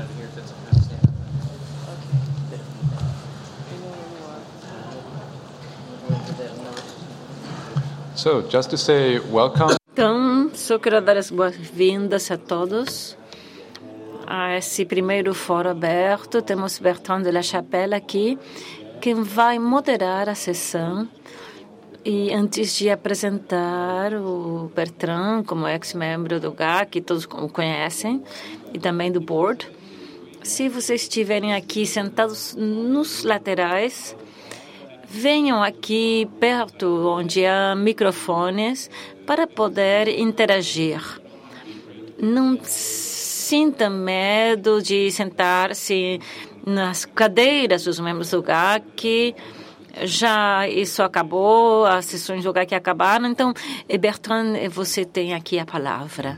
So, just to say welcome. Então, só quero dar as boas-vindas a todos a esse primeiro fórum aberto. Temos Bertrand de la Chapelle aqui, que vai moderar a sessão. E antes de apresentar o Bertrand como ex-membro do GAC, que todos o conhecem, e também do board, se vocês estiverem aqui sentados nos laterais, venham aqui perto, onde há microfones, para poder interagir. Não sinta medo de sentar-se nas cadeiras dos membros do GAC. Já isso acabou, as sessões do GAC acabaram. Então, Bertrand, você tem aqui a palavra.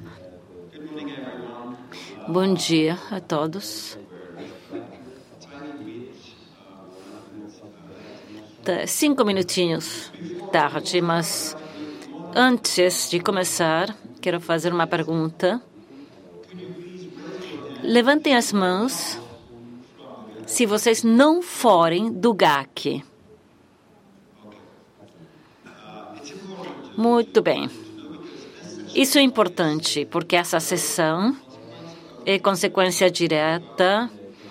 Bom dia a todos. 5 minutinhos tarde, mas antes de começar, quero fazer uma pergunta. Levantem as mãos se vocês não forem do GAC. Muito bem. Isso é importante, porque essa sessão é consequência direta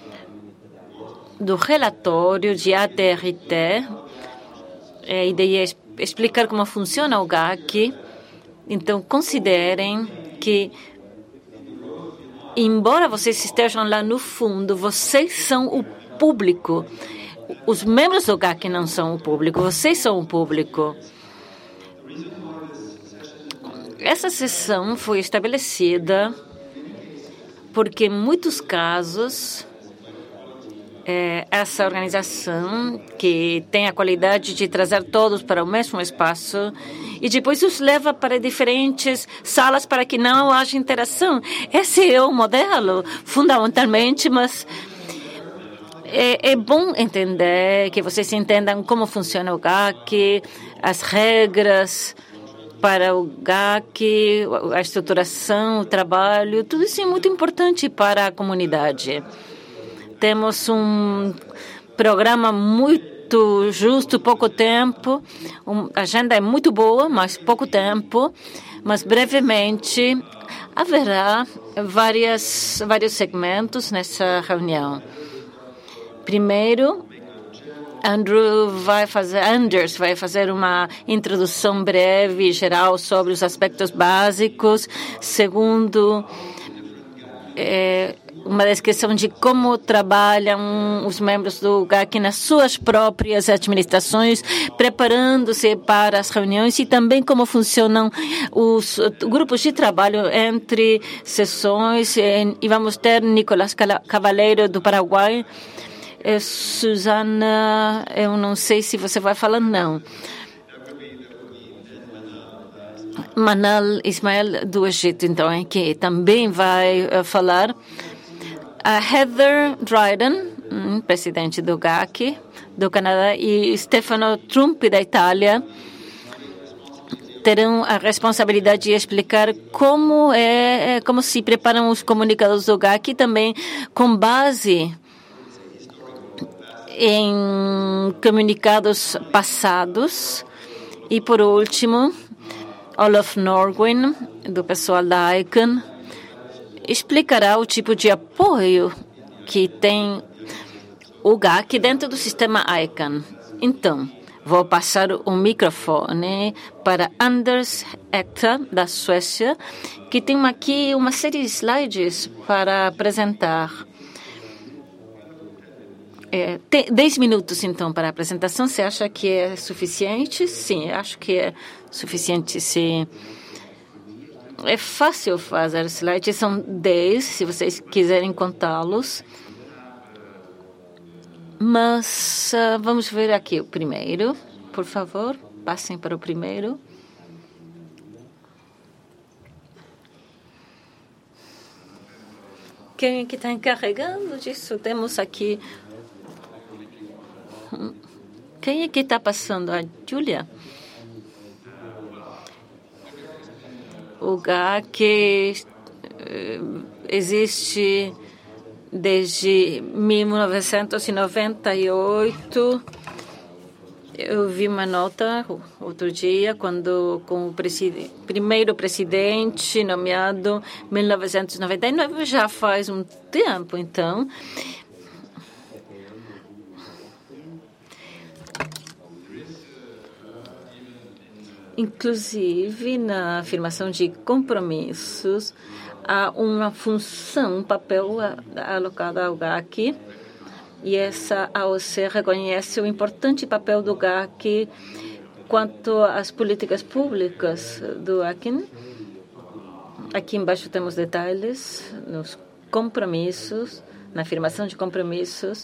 do relatório de ATRT. A ideia é explicar como funciona o GAC. Então, considerem que, embora vocês estejam lá no fundo, vocês são o público. Os membros do GAC não são o público, vocês são o público. Essa sessão foi estabelecida porque, em muitos casos, essa organização que tem a qualidade de trazer todos para o mesmo espaço e depois os leva para diferentes salas para que não haja interação. Esse é o modelo, fundamentalmente, mas é bom entender, que vocês entendam como funciona o GAC, as regras para o GAC, a estruturação, o trabalho, tudo isso é muito importante para a comunidade. Temos um programa muito justo, pouco tempo. A agenda é muito boa, mas pouco tempo. Mas, brevemente, haverá vários segmentos nessa reunião. Primeiro, Anders vai fazer uma introdução breve e geral sobre os aspectos básicos. Segundo, uma descrição de como trabalham os membros do GAC nas suas próprias administrações, preparando-se para as reuniões, e também como funcionam os grupos de trabalho entre sessões. E vamos ter Nicolás Cavaleiro, do Paraguai. Susana, eu não sei se você vai falar, não. Manal Ismael, do Egito, então, que também vai falar. A Heather Dryden, presidente do GAC, do Canadá, e Stefano Trump, da Itália, terão a responsabilidade de explicar como se preparam os comunicados do GAC, também com base em comunicados passados. E, por último, Olaf Norgren, do pessoal da ICANN, explicará o tipo de apoio que tem o GAC dentro do sistema ICANN. Então, vou passar o microfone para Anders Ekta, da Suécia, que tem aqui uma série de slides para apresentar. 10 minutos, então, para a apresentação. Você acha que é suficiente? Sim, acho que é suficiente. Sim. É fácil fazer slides, são 10, se vocês quiserem contá-los. Mas vamos ver aqui o primeiro. Por favor, passem para o primeiro. Quem é que está encarregando disso? Temos aqui... Quem é que está passando? A Júlia? O GAC existe Desde 1998, eu vi uma nota outro dia, quando com o primeiro presidente nomeado em 1999, já faz um tempo, então. Inclusive, na afirmação de compromissos, há uma função, um papel alocado ao GAC, e essa AOC reconhece o importante papel do GAC quanto às políticas públicas do AQIN. Aqui embaixo temos detalhes nos compromissos, na afirmação de compromissos,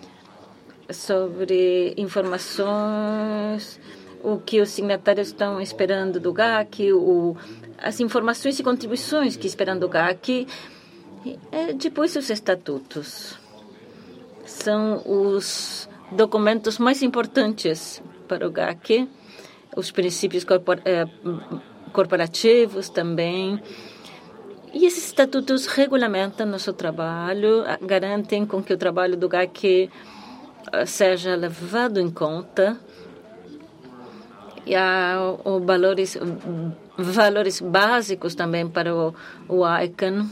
sobre informações, o que os signatários estão esperando do GAC, as informações e contribuições que esperam do GAC, depois os estatutos. São os documentos mais importantes para o GAC, os princípios corporativos também. E esses estatutos regulamentam nosso trabalho, garantem com que o trabalho do GAC seja levado em conta. E há valores básicos também para o ICANN,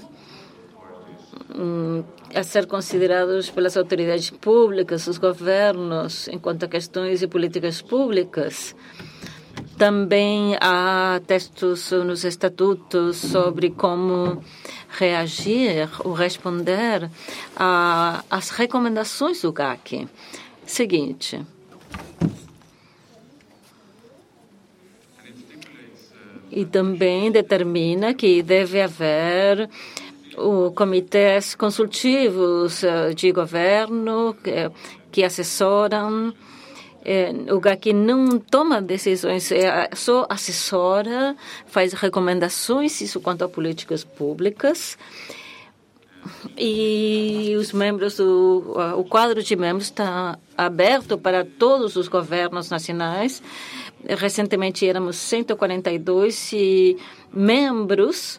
a ser considerados pelas autoridades públicas, os governos, enquanto a questões e políticas públicas. Também há textos nos estatutos sobre como reagir ou responder às recomendações do GAC. Seguinte. E também determina que deve haver comitês consultivos de governo que assessoram. O GAC não toma decisões, só assessora, faz recomendações, isso quanto a políticas públicas. E os membros, o quadro de membros está aberto para todos os governos nacionais. Recentemente éramos 142 membros,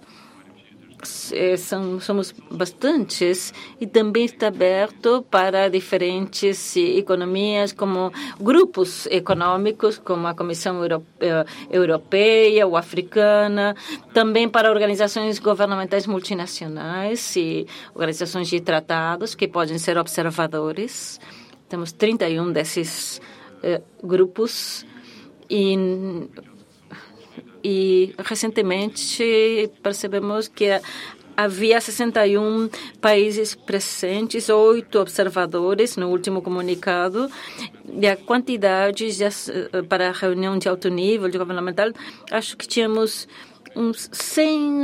somos bastantes, e também está aberto para diferentes economias, como grupos econômicos, como a Comissão Europeia ou Africana, também para organizações governamentais multinacionais e organizações de tratados que podem ser observadores. Temos 31 desses grupos. E recentemente percebemos que havia 61 países presentes, 8 observadores no último comunicado, e a quantidade para a reunião de alto nível de governamental, acho que tínhamos uns 100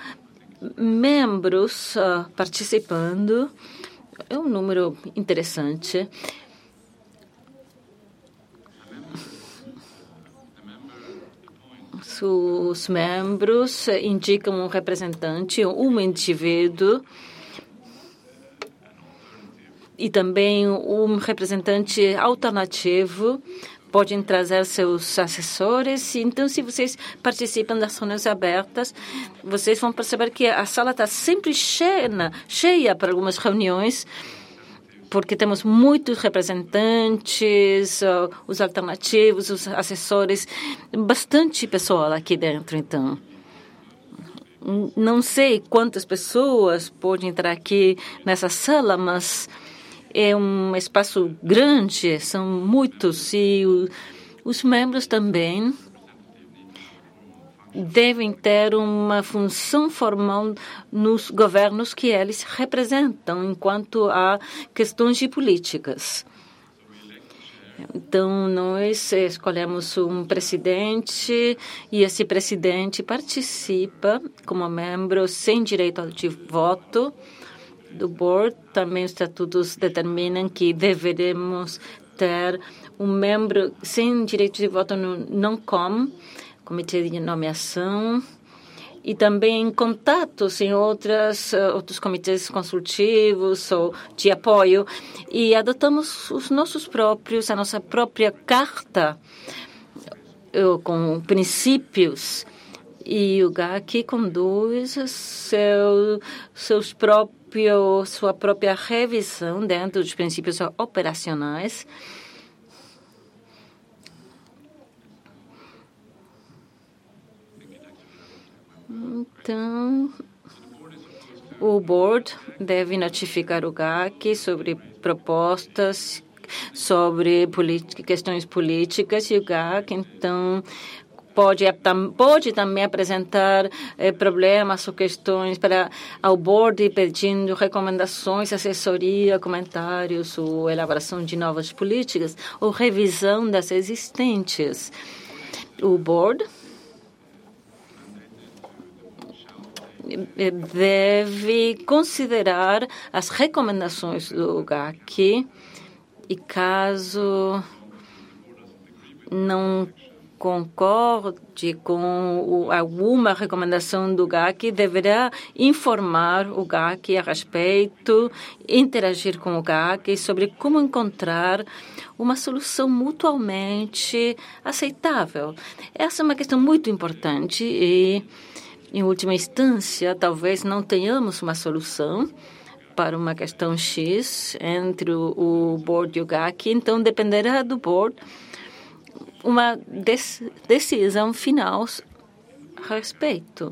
membros participando. É um número interessante. Os membros indicam um representante, um indivíduo, e também um representante alternativo. Podem trazer seus assessores. Então, se vocês participam das reuniões abertas, vocês vão perceber que a sala está sempre cheia para algumas reuniões, porque temos muitos representantes, os alternativos, os assessores, bastante pessoal aqui dentro, então. Não sei quantas pessoas podem entrar aqui nessa sala, mas é um espaço grande, são muitos, e os membros também devem ter uma função formal nos governos que eles representam, enquanto a questões de políticas. Então, nós escolhemos um presidente e esse presidente participa como membro sem direito de voto do board. Também os estatutos determinam que deveremos ter um membro sem direito de voto no NONCOM, Comitê de Nomeação, e também contatos em outros comitês consultivos ou de apoio. E adotamos a nossa própria carta com princípios. E o GAC conduz seus próprios sua própria revisão dentro dos princípios operacionais. Então, o board deve notificar o GAC sobre propostas, sobre questões políticas, e o GAC, então, pode também apresentar problemas ou questões ao board, pedindo recomendações, assessoria, comentários, ou elaboração de novas políticas, ou revisão das existentes. O board deve considerar as recomendações do GAC e, caso não concorde com alguma recomendação do GAC, deverá informar o GAC a respeito, interagir com o GAC sobre como encontrar uma solução mutuamente aceitável. Essa é uma questão muito importante e, em última instância, talvez não tenhamos uma solução para uma questão X entre o board e o GAC, então dependerá do board uma decisão final a respeito.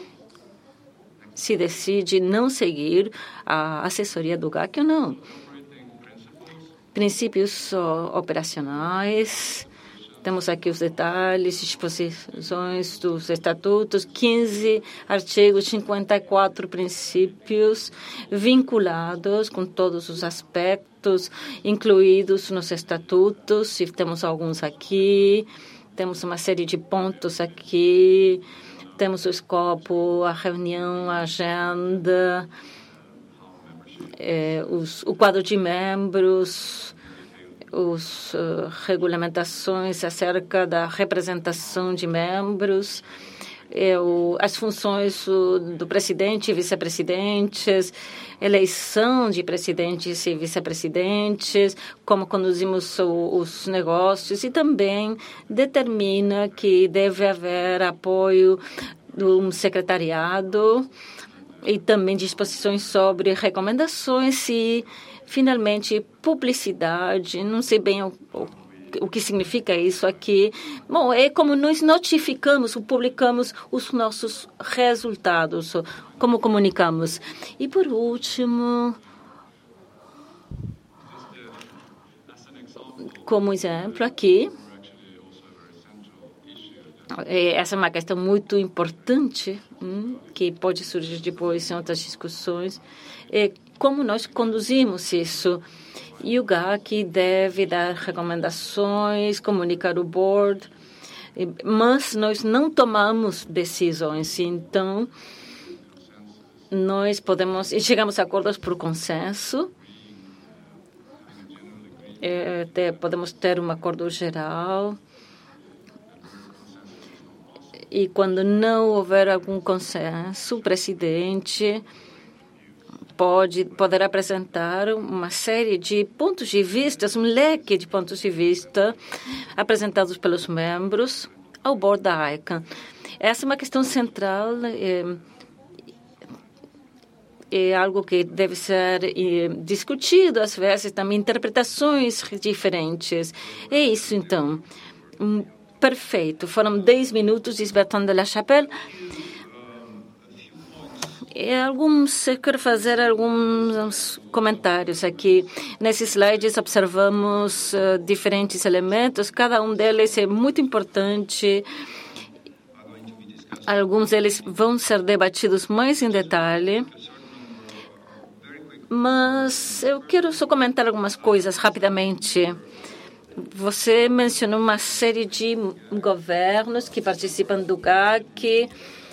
Se decide não seguir a assessoria do GAC ou não. Princípios operacionais. Temos aqui os detalhes, disposições dos estatutos, 15 artigos, 54 princípios vinculados com todos os aspectos incluídos nos estatutos. E temos alguns aqui, temos uma série de pontos aqui, temos o escopo, a reunião, a agenda, o quadro de membros, as regulamentações acerca da representação de membros, as funções do presidente e vice-presidentes, eleição de presidentes e vice-presidentes, como conduzimos os negócios, e também determina que deve haver apoio de um secretariado e também disposições sobre recomendações e, finalmente, publicidade. Não sei bem o que significa isso aqui. Bom, é como nós notificamos, publicamos os nossos resultados, como comunicamos. E, por último, como exemplo aqui, essa é uma questão muito importante, que pode surgir depois em outras discussões, como nós conduzimos isso. E o GAC deve dar recomendações, comunicar o board, mas nós não tomamos decisões. Então, nós chegamos a acordos por consenso, podemos ter um acordo geral. E quando não houver algum consenso, o presidente poderá apresentar uma série de pontos de vista, um leque de pontos de vista apresentados pelos membros ao board da ICANN. Essa é uma questão central, é algo que deve ser discutido, às vezes também interpretações diferentes. É isso, então. Perfeito. Foram 10 minutos, diz Bertrand de la Chapelle. Eu quero fazer alguns comentários aqui. Nesses slides observamos diferentes elementos. Cada um deles é muito importante. Alguns deles vão ser debatidos mais em detalhe. Mas eu quero só comentar algumas coisas rapidamente. Você mencionou uma série de governos que participam do GAC.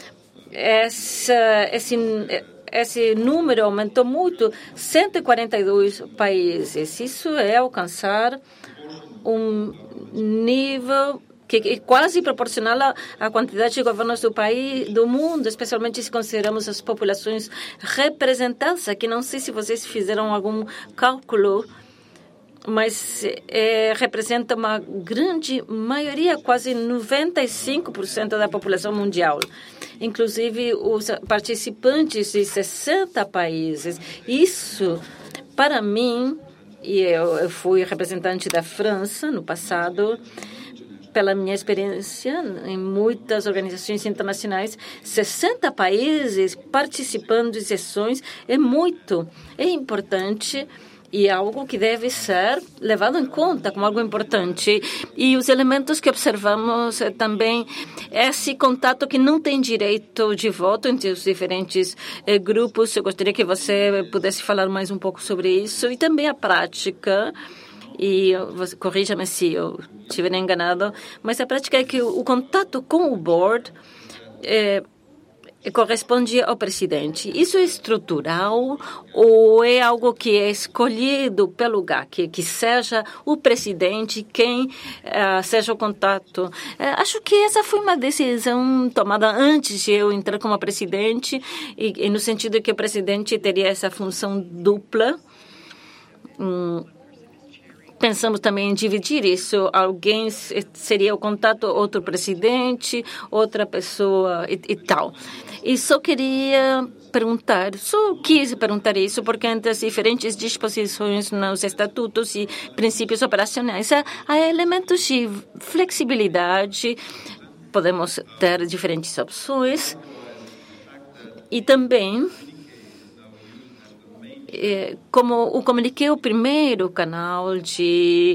Esse número aumentou muito, 142 países. Isso é alcançar um nível que é quase proporcional à quantidade de governos do mundo, especialmente se consideramos as populações representadas. Aqui não sei se vocês fizeram algum cálculo mas representa uma grande maioria, quase 95% da população mundial. Inclusive, os participantes de 60 países. Isso, para mim, e eu fui representante da França no passado, pela minha experiência em muitas organizações internacionais, 60 países participando de sessões é importante e algo que deve ser levado em conta como algo importante. E os elementos que observamos também, esse contato que não tem direito de voto entre os diferentes grupos. Eu gostaria que você pudesse falar mais um pouco sobre isso. E também a prática, e corrija-me se eu estiver enganado, mas a prática é que o contato com o board corresponde ao presidente. Isso é estrutural ou é algo que é escolhido pelo GAC, que seja o presidente quem seja o contato? Acho que essa foi uma decisão tomada antes de eu entrar como presidente, e no sentido que o presidente teria essa função dupla. Pensamos também em dividir isso. Alguém seria o contato, outro presidente, outra pessoa e tal. E só quis perguntar isso, porque entre as diferentes disposições nos estatutos e princípios operacionais, há elementos de flexibilidade, podemos ter diferentes opções e também, como o comuniquei, o primeiro canal de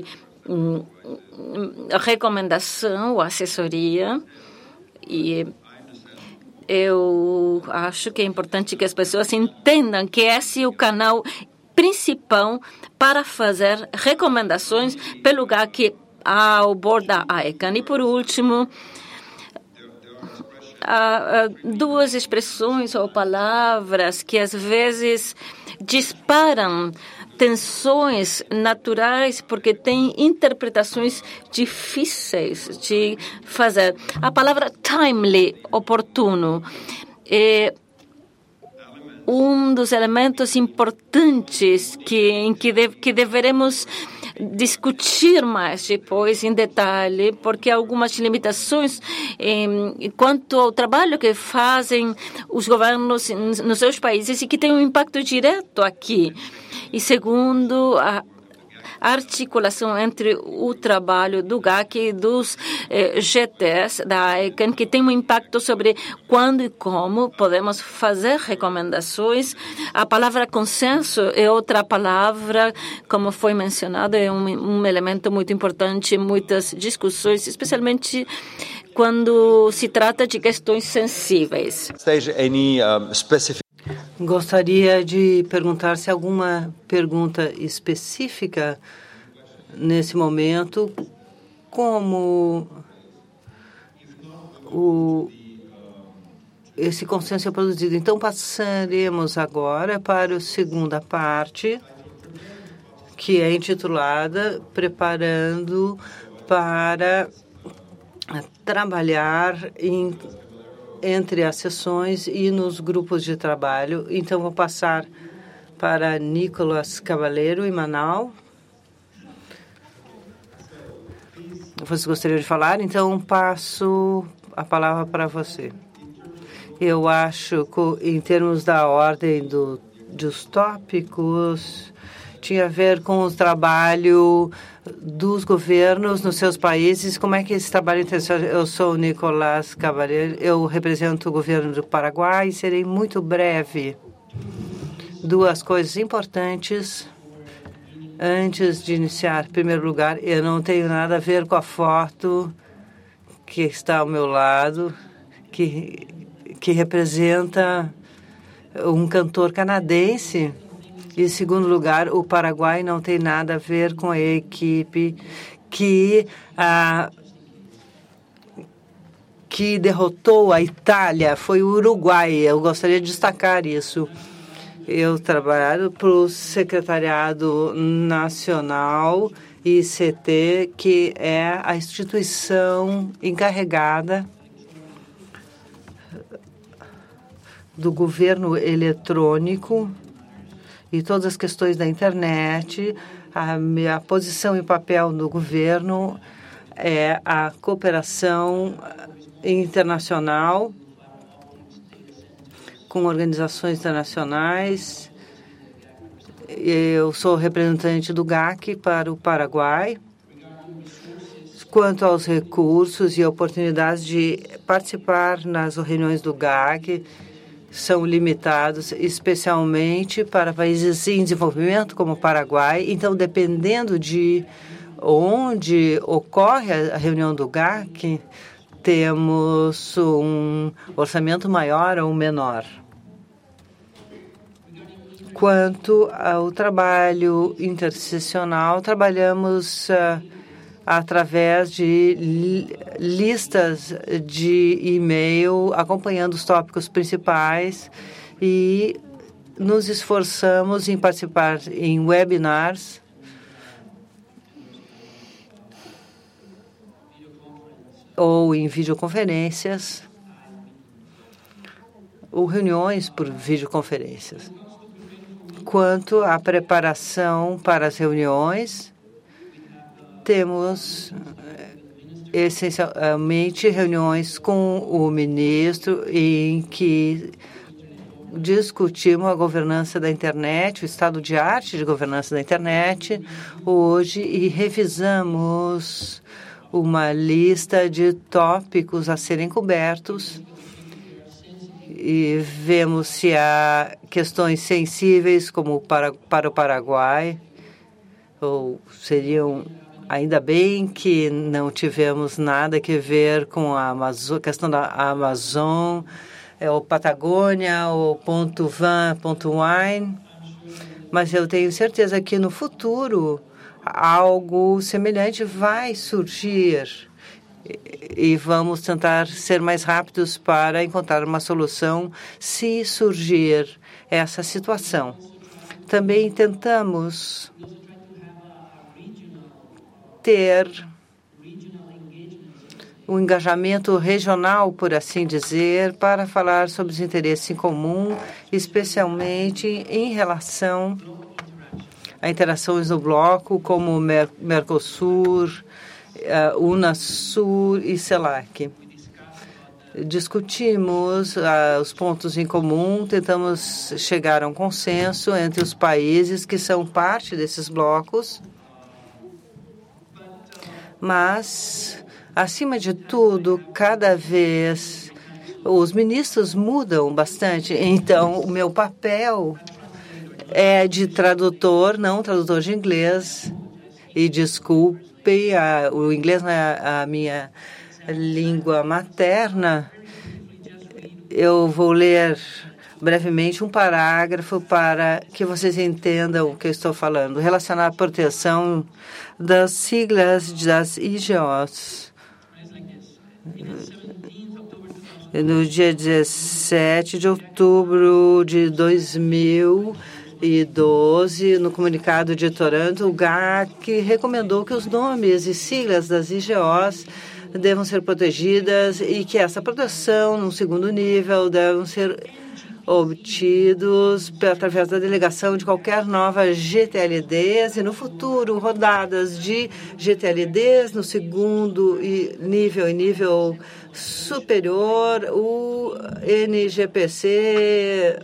recomendação ou assessoria, e eu acho que é importante que as pessoas entendam que esse é o canal principal para fazer recomendações pelo GAC ao board da ICANN. E, por último, há duas expressões ou palavras que às vezes disparam tensões naturais porque têm interpretações difíceis de fazer. A palavra timely, oportuno, é um dos elementos importantes que deveremos discutir mais depois em detalhe, porque há algumas limitações quanto ao trabalho que fazem os governos nos seus países e que tem um impacto direto aqui. E segundo, a articulação entre o trabalho do GAC e dos GTs da ICANN, que tem um impacto sobre quando e como podemos fazer recomendações. A palavra consenso é outra palavra, como foi mencionado, é um elemento muito importante em muitas discussões, especialmente quando se trata de questões sensíveis. Gostaria de perguntar se alguma pergunta específica nesse momento, como esse consenso é produzido. Então, passaremos agora para a segunda parte, que é intitulada Preparando para trabalhar entre as sessões e nos grupos de trabalho. Então, vou passar para Nicolas Cavaleiro, em Manaus. Você gostaria de falar? Então, passo a palavra para você. Eu acho que, em termos da ordem dos tópicos, tinha a ver com o trabalho dos governos nos seus países. Como é que esse trabalho internacional? Eu sou o Nicolás Cavaleiro, eu represento o governo do Paraguai e serei muito breve. Duas coisas importantes antes de iniciar. Em primeiro lugar, eu não tenho nada a ver com a foto que está ao meu lado, que representa um cantor canadense. E, em segundo lugar, o Paraguai não tem nada a ver com a equipe que derrotou a Itália. Foi o Uruguai. Eu gostaria de destacar isso. Eu trabalho para o Secretariado Nacional, ICT, que é a instituição encarregada do governo eletrônico e todas as questões da internet, A minha posição e papel no governo é a cooperação internacional com organizações internacionais. Eu sou representante do GAC para o Paraguai. Quanto aos recursos e oportunidades de participar nas reuniões do GAC, são limitados, especialmente para países em desenvolvimento, como o Paraguai. Então, dependendo de onde ocorre a reunião do GAC, temos um orçamento maior ou menor. Quanto ao trabalho intersessional, trabalhamos através de listas de e-mail, acompanhando os tópicos principais e nos esforçamos em participar em webinars ou em videoconferências ou reuniões por videoconferências. Quanto à preparação para as reuniões, temos essencialmente reuniões com o ministro em que discutimos a governança da internet, o estado de arte de governança da internet hoje e revisamos uma lista de tópicos a serem cobertos e vemos se há questões sensíveis como para o Paraguai ou seriam. Ainda bem que não tivemos nada que ver com a questão da Amazon, ou Patagônia, ou ponto van, ponto wine, mas eu tenho certeza que no futuro algo semelhante vai surgir e vamos tentar ser mais rápidos para encontrar uma solução se surgir essa situação. Também tentamos ter um engajamento regional, por assim dizer, para falar sobre os interesses em comum, especialmente em relação a interações no bloco, como Mercosul, Unasur e CELAC. Discutimos os pontos em comum, tentamos chegar a um consenso entre os países que são parte desses blocos, mas, acima de tudo, cada vez os ministros mudam bastante. Então, o meu papel é de tradutor, não tradutor de inglês. E desculpe, o inglês não é a minha língua materna. Eu vou ler brevemente um parágrafo para que vocês entendam o que eu estou falando, relacionado à proteção das siglas das IGOs. No dia 17 de outubro de 2012, no comunicado de Toronto, o GAC recomendou que os nomes e siglas das IGOs devam ser protegidas e que essa proteção, num segundo nível, devam ser obtidos através da delegação de qualquer nova GTLDs e, no futuro, rodadas de GTLDs no segundo nível e nível superior, o NGPC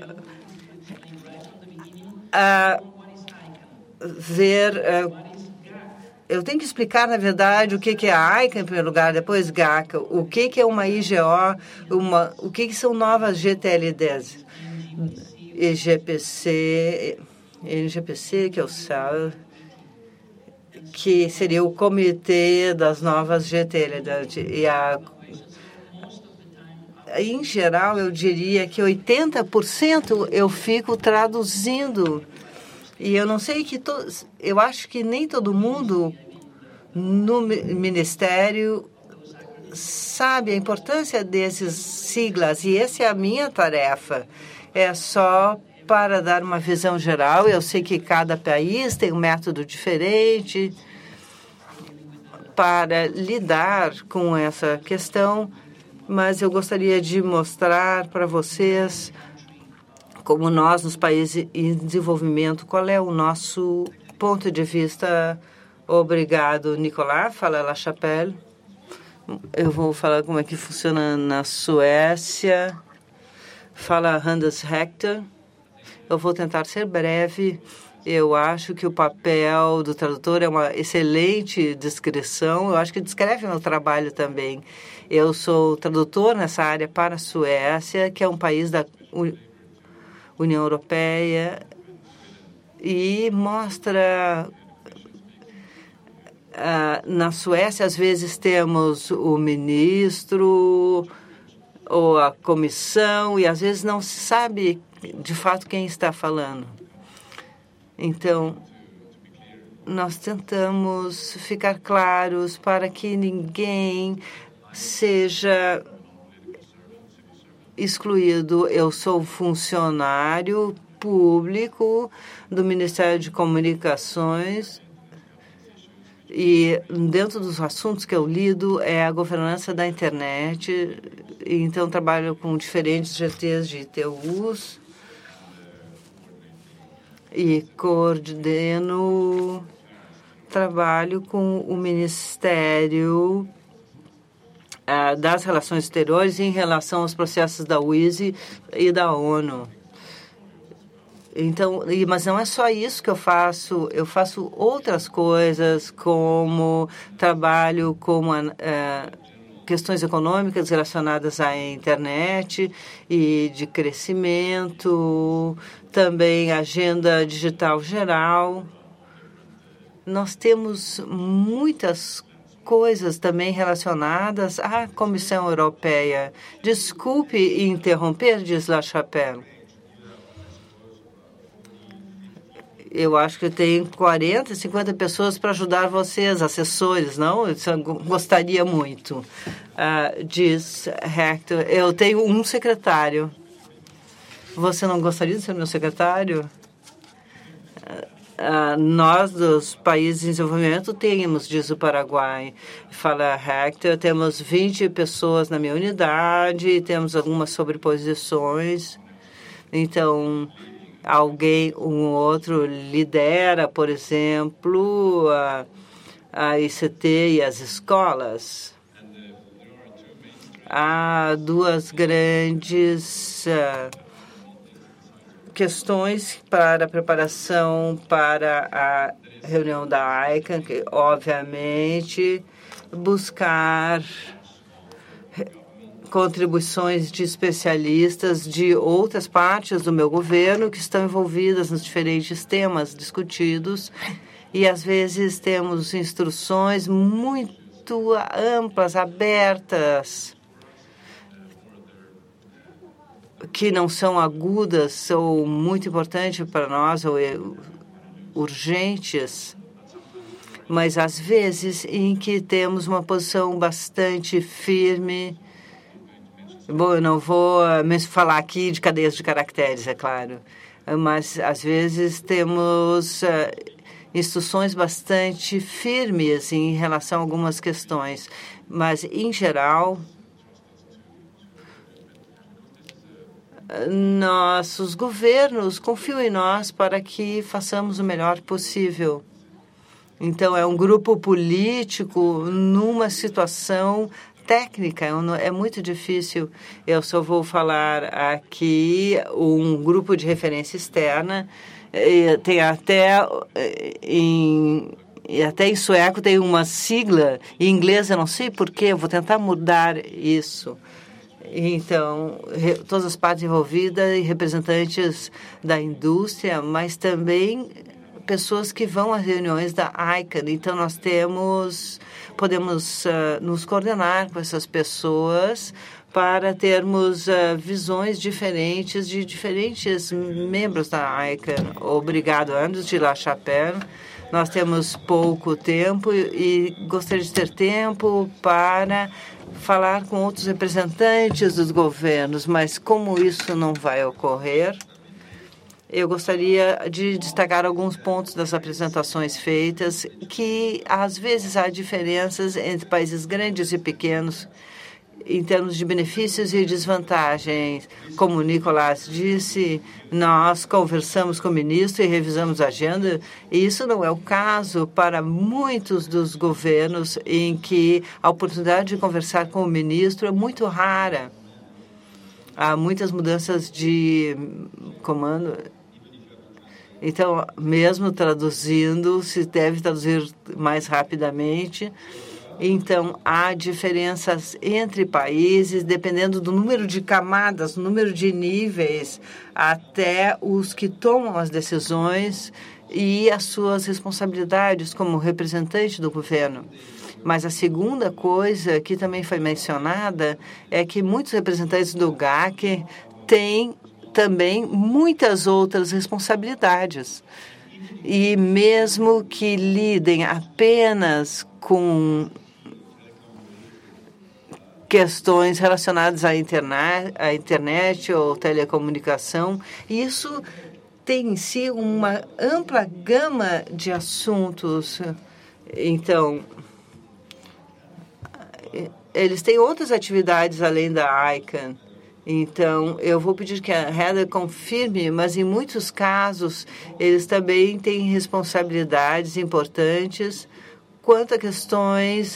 eu tenho que explicar, na verdade, o que é a AICA, em primeiro lugar, depois GACA, o que é uma IGO, o que são novas GTLDs. NGPC, que eu sei, que seria o comitê das novas GTLDs. Em geral, eu diria que 80% eu fico traduzindo. E eu não sei eu acho que nem todo mundo no ministério sabe a importância desses siglas. E essa é a minha tarefa. É só para dar uma visão geral. Eu sei que cada país tem um método diferente para lidar com essa questão, mas eu gostaria de mostrar para vocês, como nós, nos países em desenvolvimento, qual é o nosso ponto de vista. Obrigado, Nicolas. Fala La Chapelle. Eu vou falar como é que funciona na Suécia. Fala Anders Hector. Eu vou tentar ser breve. Eu acho que o papel do tradutor é uma excelente descrição. Eu acho que descreve meu trabalho também. Eu sou tradutor nessa área para a Suécia, que é um país da União Europeia, e mostra... na Suécia, às vezes, temos o ministro ou a comissão, e às vezes não se sabe de fato quem está falando. Então, nós tentamos ficar claros para que ninguém seja excluído. Eu sou funcionário público do Ministério de Comunicações e dentro dos assuntos que eu lido é a governança da internet. Então, trabalho com diferentes GTs de ITUs e coordeno trabalho com o Ministério das Relações Exteriores em relação aos processos da UISE e da ONU. Então, mas não é só isso que eu faço outras coisas, como trabalho com questões econômicas relacionadas à internet e de crescimento, também agenda digital geral. Nós temos muitas coisas também relacionadas à Comissão Europeia. Desculpe interromper, diz La Chapelle. Eu acho que tem 40, 50 pessoas para ajudar vocês, assessores, não? Eu gostaria muito. Diz Hector, eu tenho um secretário. Você não gostaria de ser meu secretário? Nós, dos países em desenvolvimento, temos, diz o Paraguai. Fala Hector, temos 20 pessoas na minha unidade, temos algumas sobreposições. Então... um outro lidera, por exemplo, a ICT e as escolas. Há duas grandes questões para a preparação para a reunião da ICANN, que, obviamente, buscar contribuições de especialistas de outras partes do meu governo que estão envolvidas nos diferentes temas discutidos e, às vezes, temos instruções muito amplas, abertas, que não são agudas ou muito importantes para nós ou urgentes, mas, às vezes, em que temos uma posição bastante firme. Bom, eu não vou falar aqui de cadeias de caracteres, é claro, mas às vezes temos instruções bastante firmes em relação a algumas questões, mas, em geral, nossos governos confiam em nós para que façamos o melhor possível. Então, é um grupo político numa situação técnica, é muito difícil. Eu só vou falar aqui um grupo de referência externa. Tem até em sueco tem uma sigla, em inglês eu não sei porquê, eu vou tentar mudar isso. Então, todas as partes envolvidas e representantes da indústria, mas também pessoas que vão às reuniões da ICANN. Então, nós podemos nos coordenar com essas pessoas para termos visões diferentes de diferentes membros da ICANN. Obrigado, Andrews de La Chapelle. Nós temos pouco tempo e gostaria de ter tempo para falar com outros representantes dos governos, mas como isso não vai ocorrer, eu gostaria de destacar alguns pontos das apresentações feitas, que às vezes há diferenças entre países grandes e pequenos. em termos de benefícios e desvantagens. Como o Nicolás disse, nós conversamos com o ministro e revisamos a agenda, e isso não é o caso para muitos dos governos em que a oportunidade de conversar com o ministro é muito rara. Há muitas mudanças de comando. Então, mesmo traduzindo, se deve traduzir mais rapidamente. Então, há diferenças entre países, dependendo do número de camadas, número de níveis, até os que tomam as decisões e as suas responsabilidades como representante do governo. Mas a segunda coisa que também foi mencionada é que muitos representantes do GAC têm também muitas outras responsabilidades. E mesmo que lidem apenas com questões relacionadas à internet ou telecomunicação, isso tem em si uma ampla gama de assuntos. Então, eles têm outras atividades além da ICANN. Então, eu vou pedir que a Heather confirme, mas em muitos casos, eles também têm responsabilidades importantes quanto a questões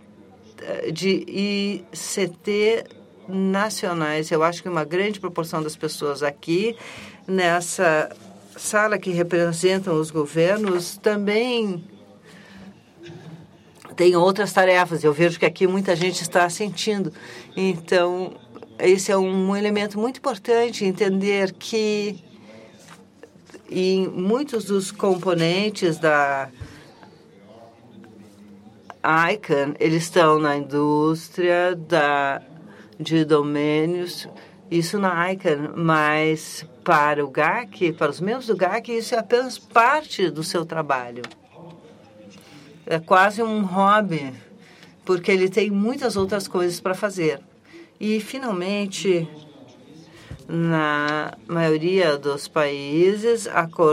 de ICT nacionais. Eu acho que uma grande proporção das pessoas aqui, nessa sala que representam os governos, também tem outras tarefas. Eu vejo que aqui muita gente está sentindo. Então, esse é um elemento muito importante, entender que em muitos dos componentes da ICANN, eles estão na indústria de domínios, isso na ICANN, mas para o GAC, para os membros do GAC, isso é apenas parte do seu trabalho. É quase um hobby, porque ele tem muitas outras coisas para fazer. E, finalmente, na maioria dos países,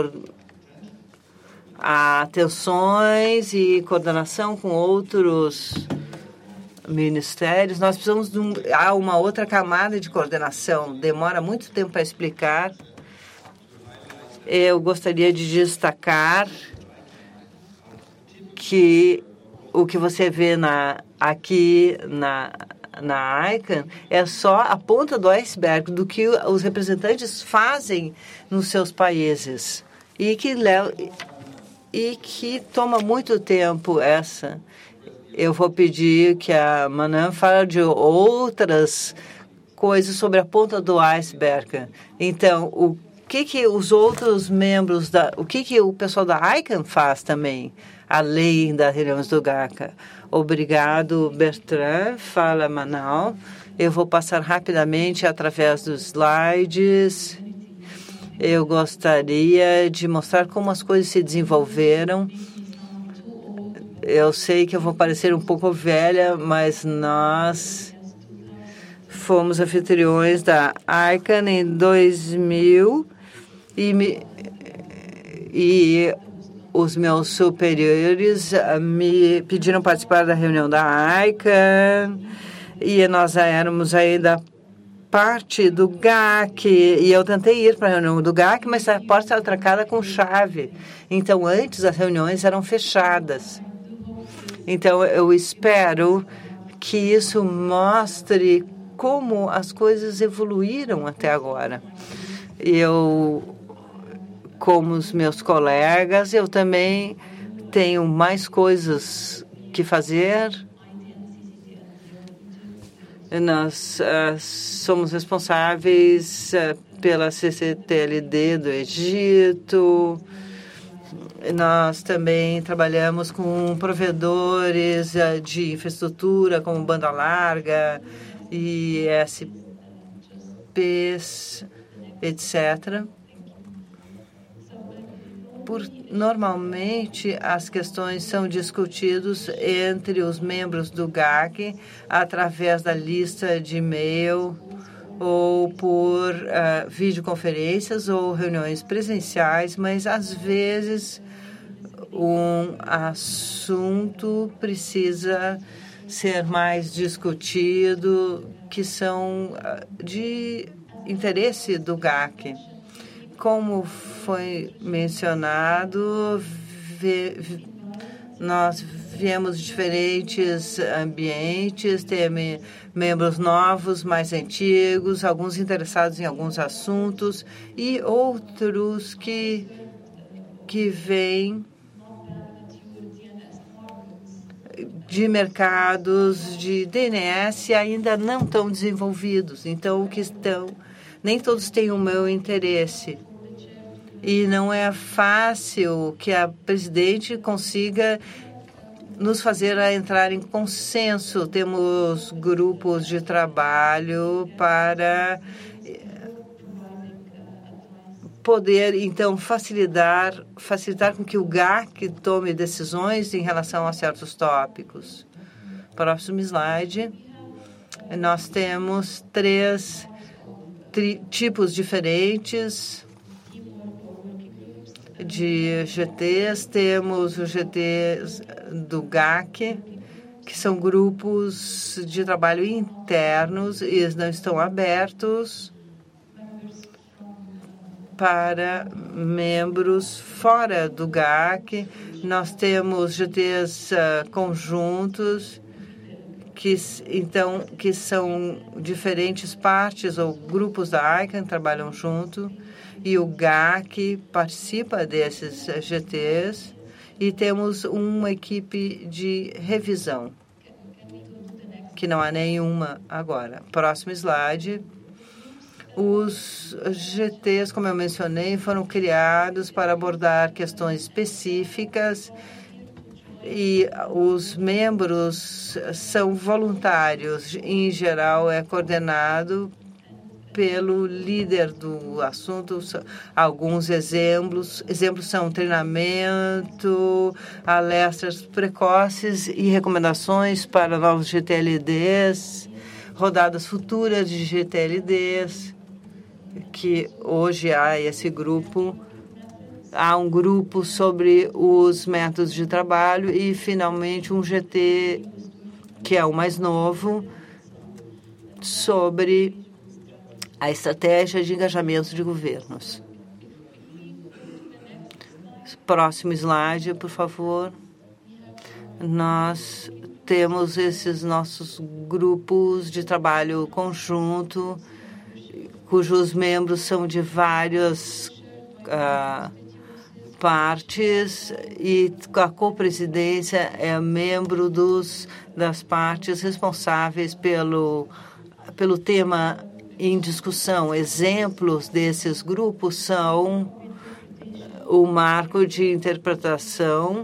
há tensões e coordenação com outros ministérios. Nós precisamos há uma outra camada de coordenação. Demora muito tempo para explicar. Eu gostaria de destacar que o que você vê aqui na ICANN é só a ponta do iceberg do que os representantes fazem nos seus países e que toma muito tempo essa. Eu vou pedir que a Manan fale de outras coisas sobre a ponta do iceberg. Então, o que os outros membros o que o pessoal da ICANN faz também, além das reuniões do GAC? Obrigado, Bertrand. Fala, Manal. Eu vou passar rapidamente através dos slides. Eu gostaria de mostrar como as coisas se desenvolveram. Eu sei que eu vou parecer um pouco velha, mas nós fomos anfitriões da ICANN em 2000 e os meus superiores me pediram participar da reunião da ICANN e nós éramos ainda parte do GAC e eu tentei ir para a reunião do GAC, mas a porta estava trancada com chave. Então, antes as reuniões eram fechadas. Então, eu espero que isso mostre como as coisas evoluíram até agora. Como os meus colegas, eu também tenho mais coisas que fazer. Nós somos responsáveis pela CCTLD do Egito. Nós também trabalhamos com provedores de infraestrutura, como banda larga, ISPs, etc. Normalmente, as questões são discutidas entre os membros do GAC através da lista de e-mail ou por videoconferências ou reuniões presenciais, mas, às vezes, um assunto precisa ser mais discutido, que são de interesse do GAC. Como foi mencionado, nós viemos de diferentes ambientes, temos membros novos, mais antigos, alguns interessados em alguns assuntos e outros que vêm de mercados de DNS ainda não tão desenvolvidos. Então, nem todos têm o meu interesse. E não é fácil que a presidente consiga nos fazer entrar em consenso. Temos grupos de trabalho para poder, então, facilitar com que o GAC tome decisões em relação a certos tópicos. Próximo slide. Nós temos 3 tipos diferentes de GTs. Temos os GTs do GAC, que são grupos de trabalho internos, e eles não estão abertos para membros fora do GAC. Nós temos GTs conjuntos, que são diferentes partes ou grupos da ICANN que trabalham junto, e o GAC participa desses GTs, e temos uma equipe de revisão, que não há nenhuma agora. Próximo slide. Os GTs, como eu mencionei, foram criados para abordar questões específicas, e os membros são voluntários. Em geral, é coordenado pelo líder do assunto. Alguns exemplos são treinamento, palestras precoces e recomendações para novos GTLDs, rodadas futuras de GTLDs, que hoje há esse grupo. Há um grupo sobre os métodos de trabalho e, finalmente, um GT, que é o mais novo, sobre a estratégia de engajamento de governos. Próximo slide, por favor. Nós temos esses nossos grupos de trabalho conjunto, cujos membros são de várias partes, e a copresidência é membro das partes responsáveis pelo tema em discussão. Exemplos desses grupos são o marco de interpretação,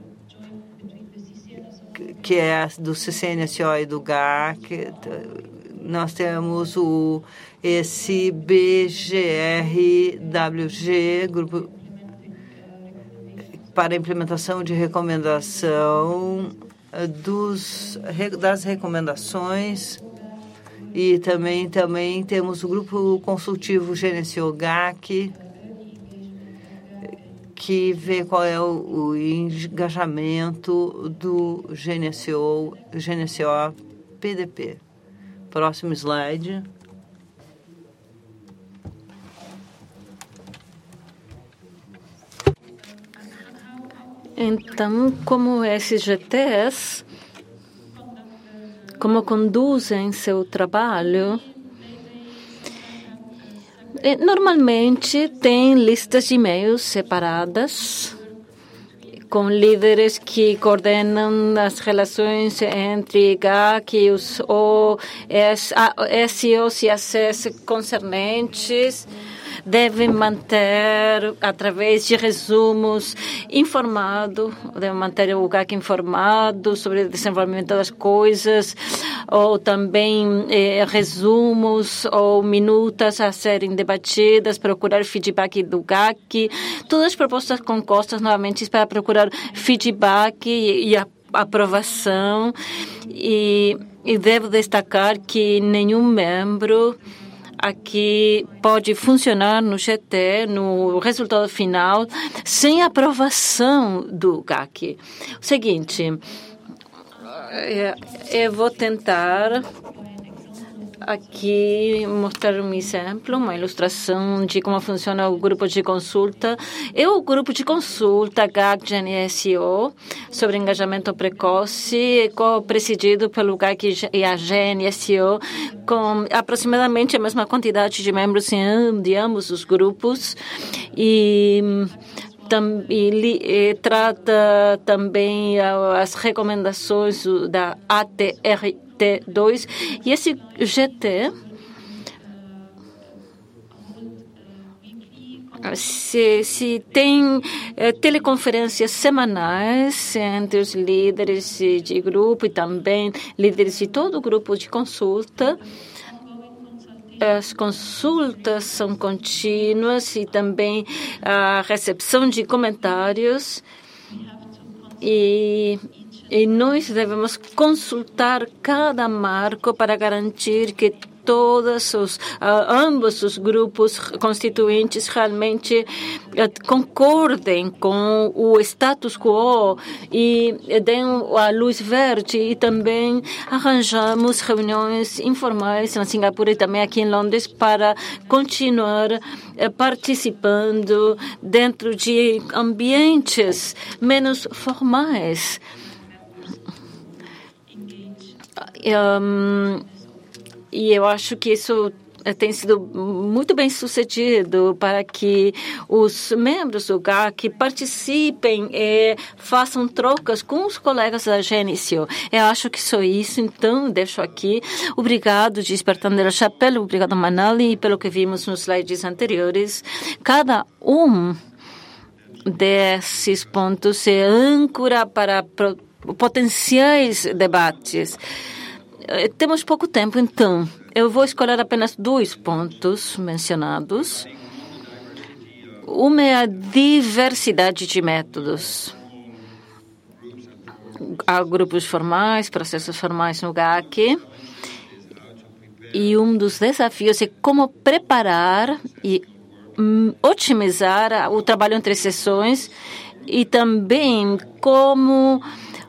que é do CCNSO e do GAC. Nós temos esse BGRWG, Grupo para a Implementação de Recomendação das recomendações. E também temos o Grupo Consultivo GNCO-GAC, que vê qual é o engajamento do GNCO-PDP. Próximo slide. Então, como esses GTs, como conduzem seu trabalho, normalmente tem listas de e-mails separadas, com líderes que coordenam as relações entre GAC e os SEOs e ACS concernentes. Devem manter, através de resumos, devem manter o GAC informado sobre o desenvolvimento das coisas, ou também resumos ou minutas a serem debatidas, procurar feedback do GAC. Todas as propostas compostas novamente para procurar feedback e aprovação. E devo destacar que nenhum membro aqui pode funcionar no GT, no resultado final, sem aprovação do GAC. O seguinte, Eu vou tentar aqui mostrar um exemplo, uma ilustração de como funciona o grupo de consulta. É o grupo de consulta GAC-GNSO sobre engajamento precoce, co-presidido pelo GAC e a GNSO, com aproximadamente a mesma quantidade de membros de ambos os grupos. E trata também as recomendações da ATRT2. E esse GT se tem teleconferências semanais entre os líderes de grupo e também líderes de todo o grupo de consulta. As consultas são contínuas e também a recepção de comentários. E nós devemos consultar cada marco para garantir que ambos os grupos constituintes realmente concordem com o status quo e deem a luz verde. E também arranjamos reuniões informais na Singapura e também aqui em Londres para continuar participando dentro de ambientes menos formais. E eu acho que isso tem sido muito bem sucedido para que os membros do GAC participem e façam trocas com os colegas da GNSO. Eu acho que só isso, então deixo aqui. Obrigado, Despertando de la Chapelle, obrigado, Manali, pelo que vimos nos slides anteriores. Cada desses pontos é âncora para potenciais debates. Temos pouco tempo, então eu vou escolher apenas 2 pontos mencionados. Uma é a diversidade de métodos. Há grupos formais, processos formais no GAC. E um dos desafios é como preparar e otimizar o trabalho entre sessões e também como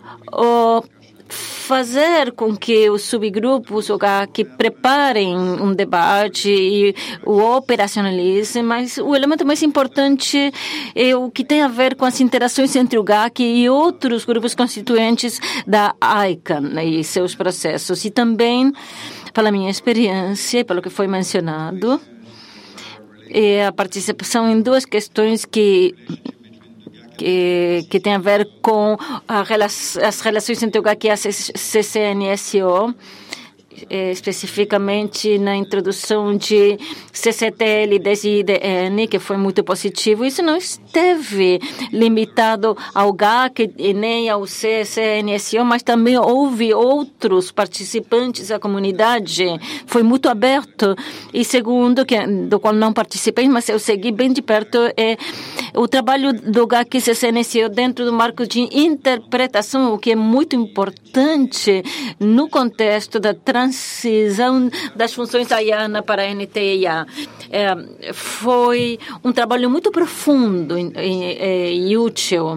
fazer com que os subgrupos que preparem um debate e o operacionalizem, mas o elemento mais importante é o que tem a ver com as interações entre o GAC e outros grupos constituintes da ICANN e seus processos. E também, pela minha experiência e pelo que foi mencionado, a participação em 2 questões que tem a ver com as relações entre o GAC e a CCNSO, especificamente na introdução de CCTL, DSI-IDN, que foi muito positivo. Isso não esteve limitado ao GAC e nem ao CCNSO, mas também houve outros participantes da comunidade. Foi muito aberto. E segundo, do qual não participei, mas eu segui bem de perto, é o trabalho do GAC e CCNSO dentro do marco de interpretação, o que é muito importante no contexto da transição das funções IANA para a NTIA. Foi um trabalho muito profundo e útil.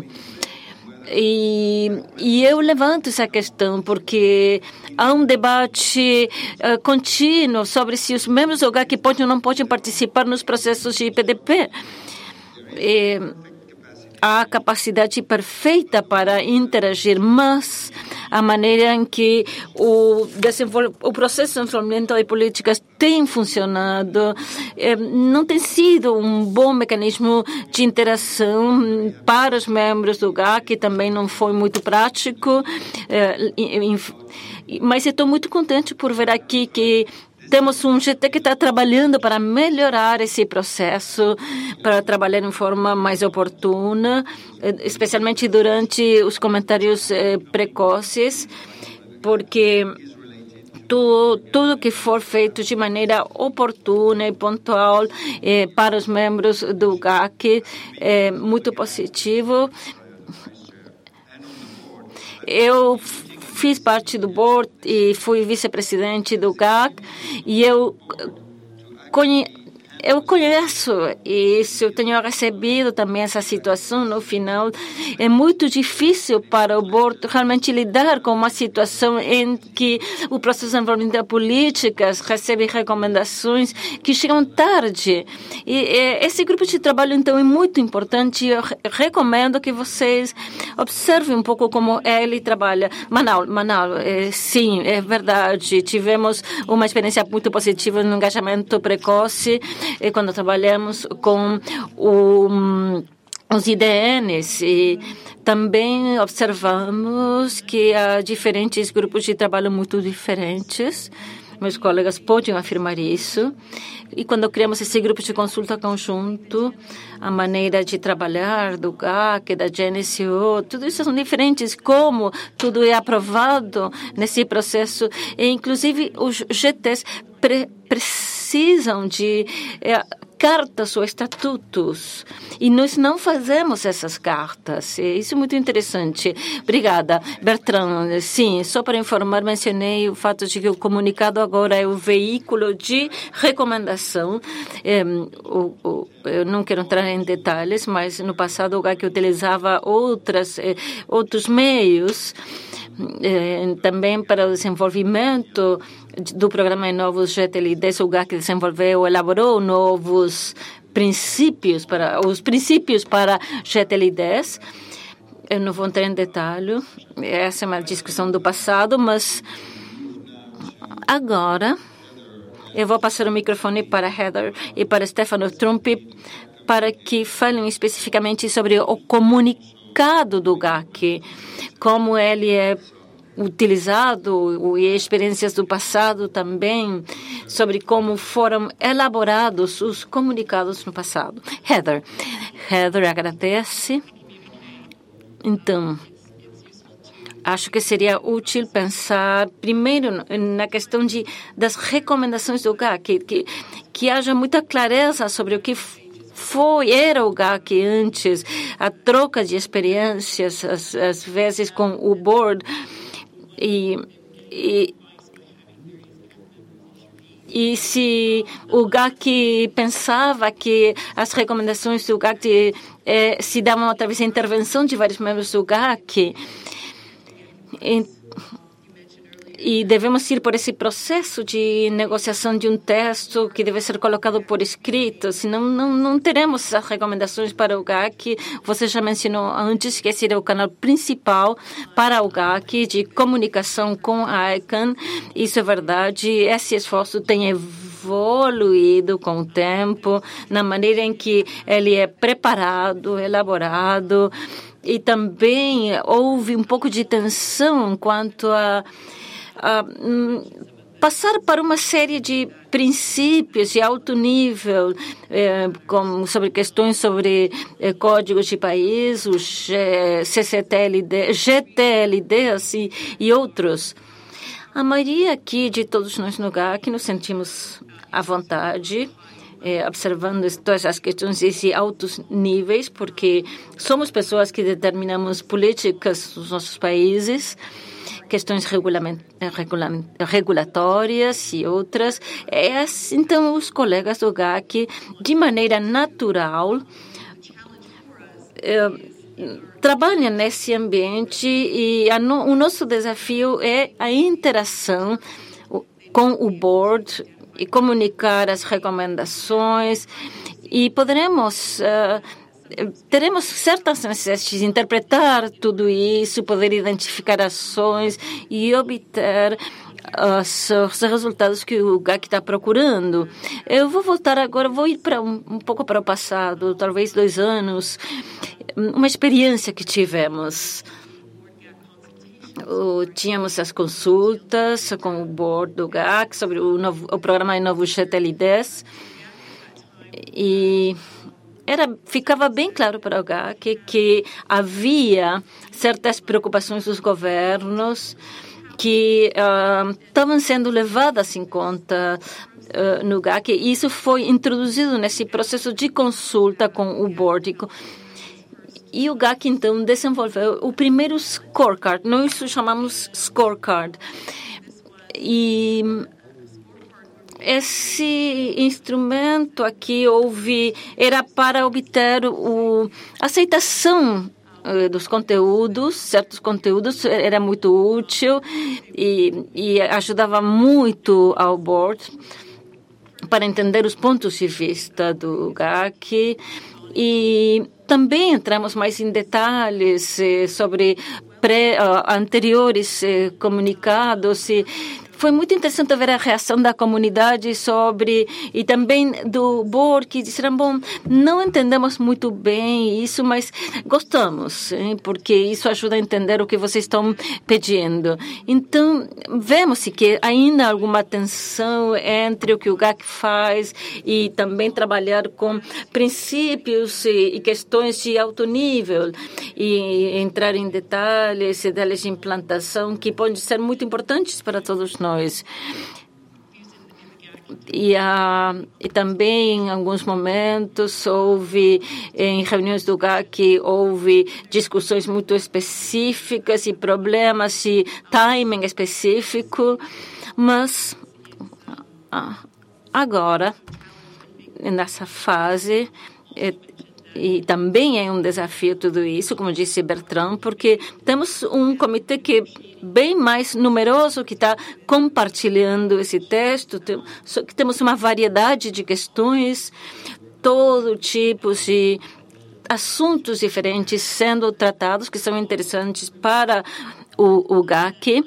E eu levanto essa questão porque há um debate contínuo sobre se os membros do GAC podem ou não podem participar nos processos de IPDP. Há capacidade perfeita para interagir, mas a maneira em que o processo de desenvolvimento de políticas tem funcionado não tem sido um bom mecanismo de interação para os membros do GAC, que também não foi muito prático. Mas estou muito contente por ver aqui que temos um GT que está trabalhando para melhorar esse processo, para trabalhar em forma mais oportuna, especialmente durante os comentários precoces, porque tudo que for feito de maneira oportuna e pontual para os membros do GAC é muito positivo. Eu fiz parte do board e fui vice-presidente do GAC e eu conheço isso, eu tenho recebido também essa situação no final. É muito difícil para o board realmente lidar com uma situação em que o processo de desenvolvimento de políticas recebe recomendações que chegam tarde. E esse grupo de trabalho, então, é muito importante. Eu recomendo que vocês observem um pouco como ele trabalha. Manaus, sim, é verdade. Tivemos uma experiência muito positiva no engajamento precoce quando trabalhamos com os IDNs, e também observamos que há diferentes grupos de trabalho muito diferentes. Meus colegas podem afirmar isso. E quando criamos esse grupo de consulta conjunto, a maneira de trabalhar do GAC, da GNCO, tudo isso são diferentes. Como tudo é aprovado nesse processo. E, inclusive, os GTs precisam de cartas ou estatutos. E nós não fazemos essas cartas. Isso é muito interessante. Obrigada. Bertrand, sim, só para informar, mencionei o fato de que o comunicado agora é o veículo de recomendação. Eu não quero entrar em detalhes, mas no passado o GAC utilizava outros meios também para o desenvolvimento do programa de novos GTLDs. O GAC elaborou novos princípios para GTLDs. Eu não vou entrar em detalhe, essa é uma discussão do passado, mas agora eu vou passar o microfone para Heather e para Stefano Trump para que falem especificamente sobre o comunicado do GAC, como ele é utilizado e experiências do passado também, sobre como foram elaborados os comunicados no passado. Heather agradece. Então, acho que seria útil pensar primeiro na questão das recomendações do GAC, que haja muita clareza sobre o que era o GAC antes, a troca de experiências, às vezes com o board, e se o GAC pensava que as recomendações do GAC se davam através da intervenção de vários membros do GAC, e devemos ir por esse processo de negociação de um texto que deve ser colocado por escrito, senão não teremos essas recomendações para o GAC. Você já mencionou antes que esse é o canal principal para o GAC de comunicação com a ICANN. Isso é verdade. Esse esforço tem evoluído com o tempo, na maneira em que ele é preparado, elaborado, e também houve um pouco de tensão quanto a passar para uma série de princípios de alto nível, sobre questões sobre códigos de país, o CCTLD, GTLD assim, e outros. A maioria aqui de todos nós no GAC nos sentimos à vontade, observando todas as questões de altos níveis, porque somos pessoas que determinamos políticas dos nossos países, questões regulatórias e outras. Então, os colegas do GAC, de maneira natural, trabalham nesse ambiente, e o nosso desafio é a interação com o board e comunicar as recomendações, e teremos certas necessidades de interpretar tudo isso, poder identificar ações e obter os resultados que o GAC está procurando. Eu vou voltar agora, vou ir um pouco para o passado, talvez 2 anos, uma experiência que tivemos. Tínhamos as consultas com o board do GAC sobre o programa de novos GTLDs, e ficava bem claro para o GAC que havia certas preocupações dos governos que estavam sendo levadas em conta no GAC, e isso foi introduzido nesse processo de consulta com o board. E o GAC, então, desenvolveu o primeiro scorecard. Nós isso chamamos scorecard. E esse instrumento aqui era para obter a aceitação dos conteúdos, certos conteúdos, era muito útil e ajudava muito ao board para entender os pontos de vista do GAC. E também entramos mais em detalhes sobre anteriores comunicados e foi muito interessante ver a reação da comunidade e também do board, que disseram, bom, não entendemos muito bem isso, mas gostamos, hein, porque isso ajuda a entender o que vocês estão pedindo. Então, vemos que ainda há alguma tensão entre o que o GAC faz e também trabalhar com princípios e questões de alto nível e entrar em detalhes de implantação que podem ser muito importantes para todos nós. E também, em alguns momentos, em reuniões do GAC, houve discussões muito específicas e problemas de timing específico, mas agora, nessa fase, e também é um desafio tudo isso, como disse Bertrand, porque temos um comitê que é bem mais numeroso, que está compartilhando esse texto, que temos uma variedade de questões, todo tipo de assuntos diferentes sendo tratados, que são interessantes para o GAC.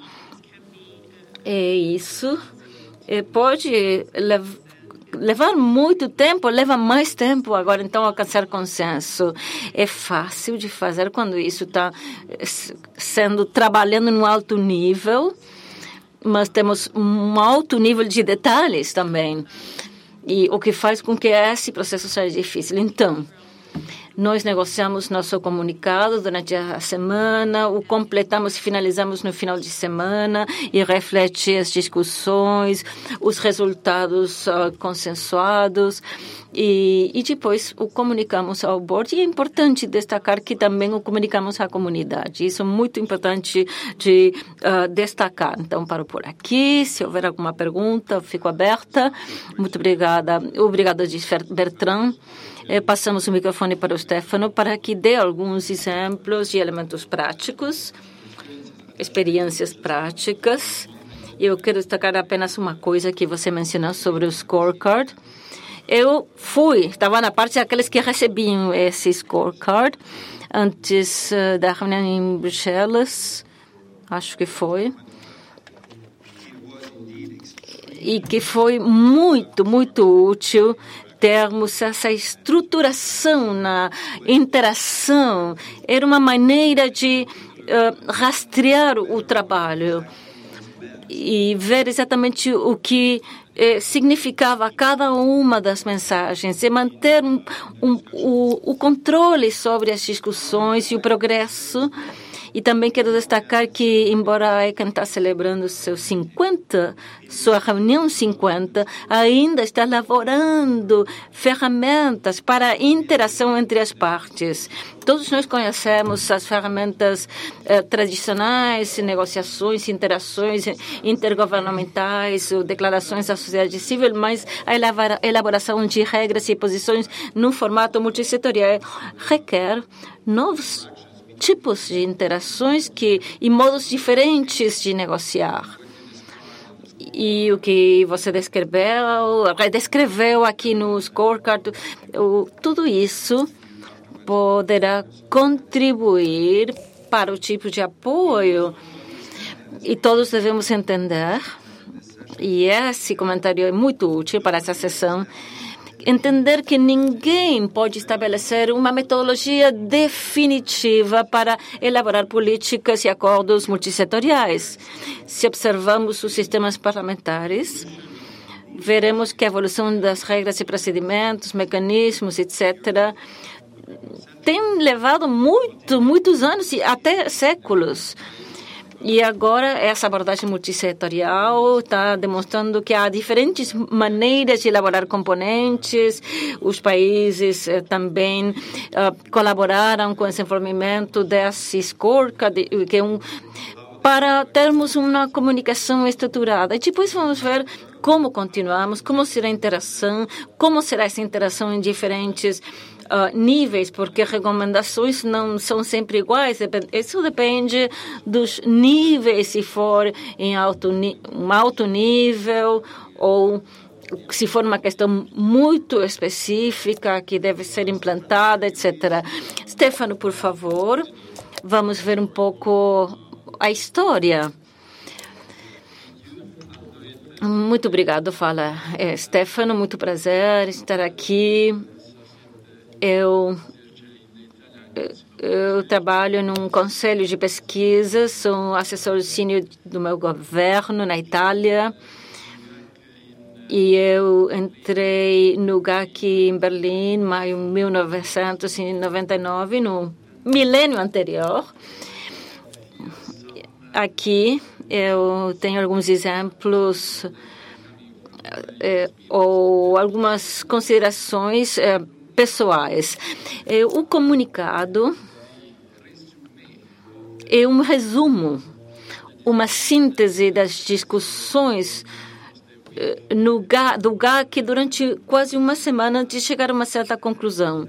Isso pode levar muito tempo, leva mais tempo agora, então, alcançar consenso. É fácil de fazer quando isso está trabalhando no alto nível, mas temos um alto nível de detalhes também, e o que faz com que esse processo seja difícil. Então, nós negociamos nosso comunicado durante a semana, o completamos e finalizamos no final de semana e reflete as discussões, os resultados consensuados e depois o comunicamos ao board. E é importante destacar que também o comunicamos à comunidade. Isso é muito importante de destacar. Então, paro por aqui. Se houver alguma pergunta, fico aberta. Muito obrigada. Obrigada, Bertrand. Passamos o microfone para o Stefano para que dê alguns exemplos de elementos práticos, experiências práticas. Eu quero destacar apenas uma coisa que você mencionou sobre o scorecard. Estava na parte daqueles que recebiam esse scorecard antes da reunião em Bruxelas, acho que foi. E que foi muito, muito útil termos essa estruturação na interação. Era uma maneira de rastrear o trabalho e ver exatamente o que significava cada uma das mensagens e manter o controle sobre as discussões e o progresso. E também quero destacar que, embora a ICANN está celebrando sua reunião 50, ainda está elaborando ferramentas para a interação entre as partes. Todos nós conhecemos as ferramentas tradicionais, negociações, interações intergovernamentais, declarações da sociedade civil, mas a elaboração de regras e posições num formato multissetorial requer novos tipos de interações e modos diferentes de negociar. E o que você descreveu aqui no scorecard, tudo isso poderá contribuir para o tipo de apoio e todos devemos entender, e esse comentário é muito útil para essa sessão, entender que ninguém pode estabelecer uma metodologia definitiva para elaborar políticas e acordos multissetoriais. Se observamos os sistemas parlamentares, veremos que a evolução das regras e procedimentos, mecanismos, etc., tem levado muitos anos e até séculos. E agora essa abordagem multissetorial está demonstrando que há diferentes maneiras de elaborar componentes. Os países também colaboraram com o desenvolvimento desse scorecard, que para termos uma comunicação estruturada. E depois vamos ver como continuamos, como será a interação, como será essa interação em diferentes níveis, porque recomendações não são sempre iguais. Isso depende dos níveis, se for em um alto nível ou se for uma questão muito específica que deve ser implantada, etc. Stefano, por favor, vamos ver um pouco a história. Muito obrigado, fala Stefano, muito prazer estar aqui. Eu trabalho num conselho de pesquisa, sou assessor sênior do meu governo na Itália. E eu entrei no GAC em Berlim, em maio de 1999, no milênio anterior. Aqui eu tenho alguns exemplos ou algumas considerações pessoais. O comunicado é um resumo, uma síntese das discussões do GAC durante quase uma semana de chegar a uma certa conclusão.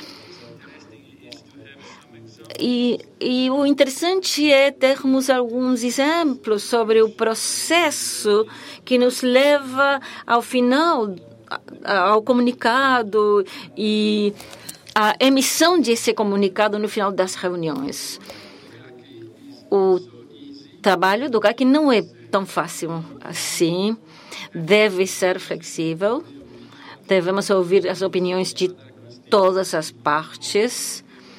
E o interessante é termos alguns exemplos sobre o processo que nos leva ao final, ao comunicado e a emissão desse comunicado no final das reuniões. O trabalho do GAC não é tão fácil assim. Deve ser flexível. Devemos ouvir as opiniões de todas as partes.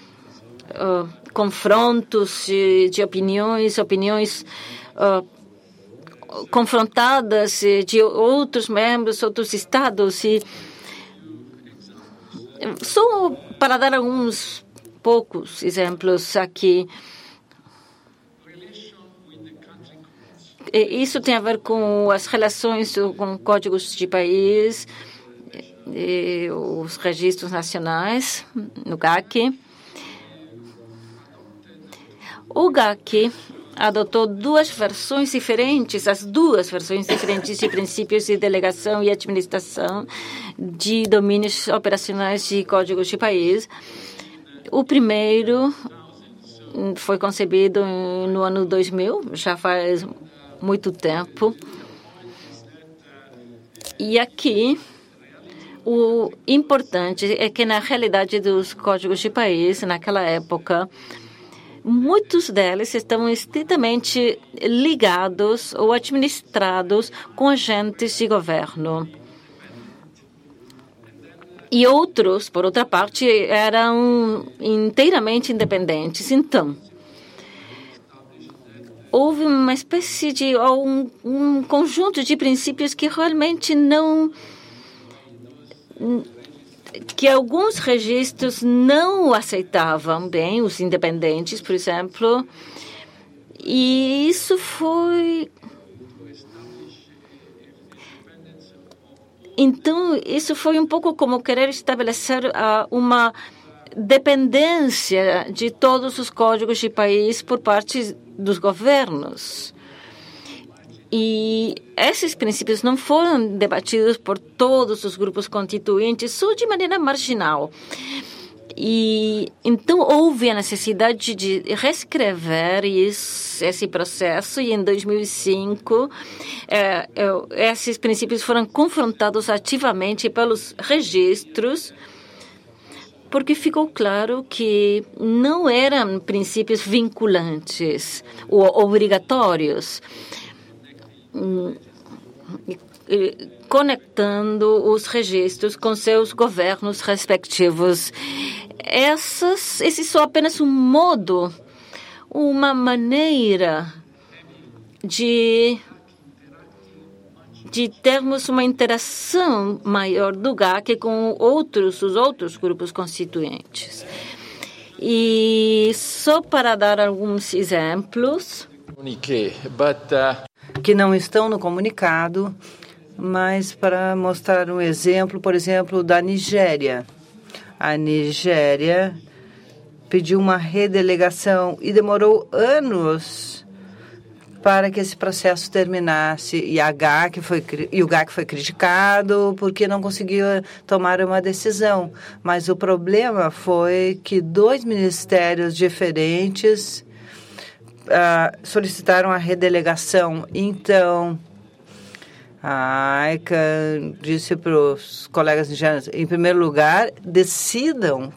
Confrontos de opiniões confrontadas de outros membros, outros estados. E só para dar alguns poucos exemplos aqui. Isso tem a ver com as relações com códigos de país, e os registros nacionais, no GAC. O GAC adotou duas versões diferentes de princípios de delegação e administração de domínios operacionais de códigos de país. O primeiro foi concebido no ano 2000, já faz muito tempo. E aqui, o importante é que, na realidade dos códigos de país, naquela época, muitos deles estão estritamente ligados ou administrados com agentes de governo. E outros, por outra parte, eram inteiramente independentes. Então, houve uma espécie de um conjunto de princípios que realmente que alguns registros não aceitavam bem, os independentes, por exemplo, e isso foi... Então, isso foi um pouco como querer estabelecer uma dependência de todos os códigos de país por parte dos governos. E esses princípios não foram debatidos por todos os grupos constituintes, só de maneira marginal. E então houve a necessidade de reescrever esse processo, e em 2005 esses princípios foram confrontados ativamente pelos registros, porque ficou claro que não eram princípios vinculantes ou obrigatórios, conectando os registros com seus governos respectivos. Esse só apenas um modo, uma maneira de termos uma interação maior do GAC com os outros grupos constituintes. E só para dar alguns exemplos que não estão no comunicado, mas para mostrar um exemplo, por exemplo, da Nigéria. A Nigéria pediu uma redelegação e demorou anos para que esse processo terminasse. E o GAC foi criticado porque não conseguiu tomar uma decisão. Mas o problema foi que 2 ministérios diferentes solicitaram a redelegação. Então, a ICANN disse para os colegas indianos, em primeiro lugar, decidam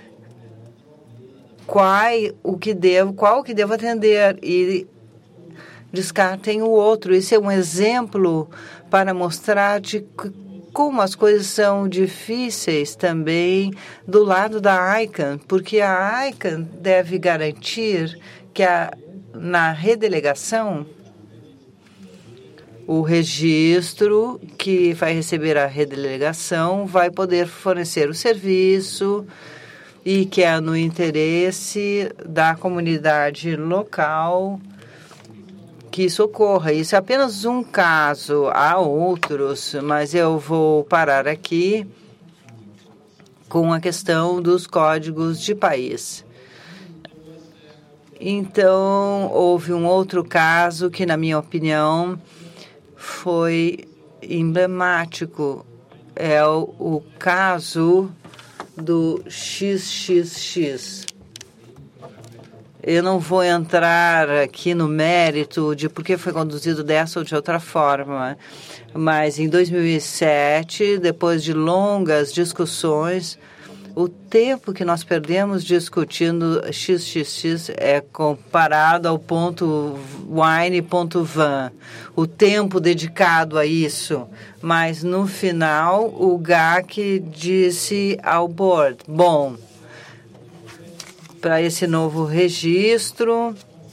qual o que devo atender e descartem o outro. Esse é um exemplo para mostrar de como as coisas são difíceis também do lado da ICANN, porque a ICANN deve garantir que na redelegação o registro que vai receber a redelegação vai poder fornecer o serviço e que é no interesse da comunidade local que isso ocorra. Isso é apenas um caso, há outros, mas eu vou parar aqui com a questão dos códigos de país. Então, houve um outro caso que, na minha opinião, foi emblemático. É o caso do XXX. Eu não vou entrar aqui no mérito de por que foi conduzido dessa ou de outra forma, mas em 2007, depois de longas discussões, o tempo que nós perdemos discutindo XXX é comparado ao ponto wine e ponto van, o tempo dedicado a isso. Mas, no final, o GAC disse ao board, bom, para esse novo registro,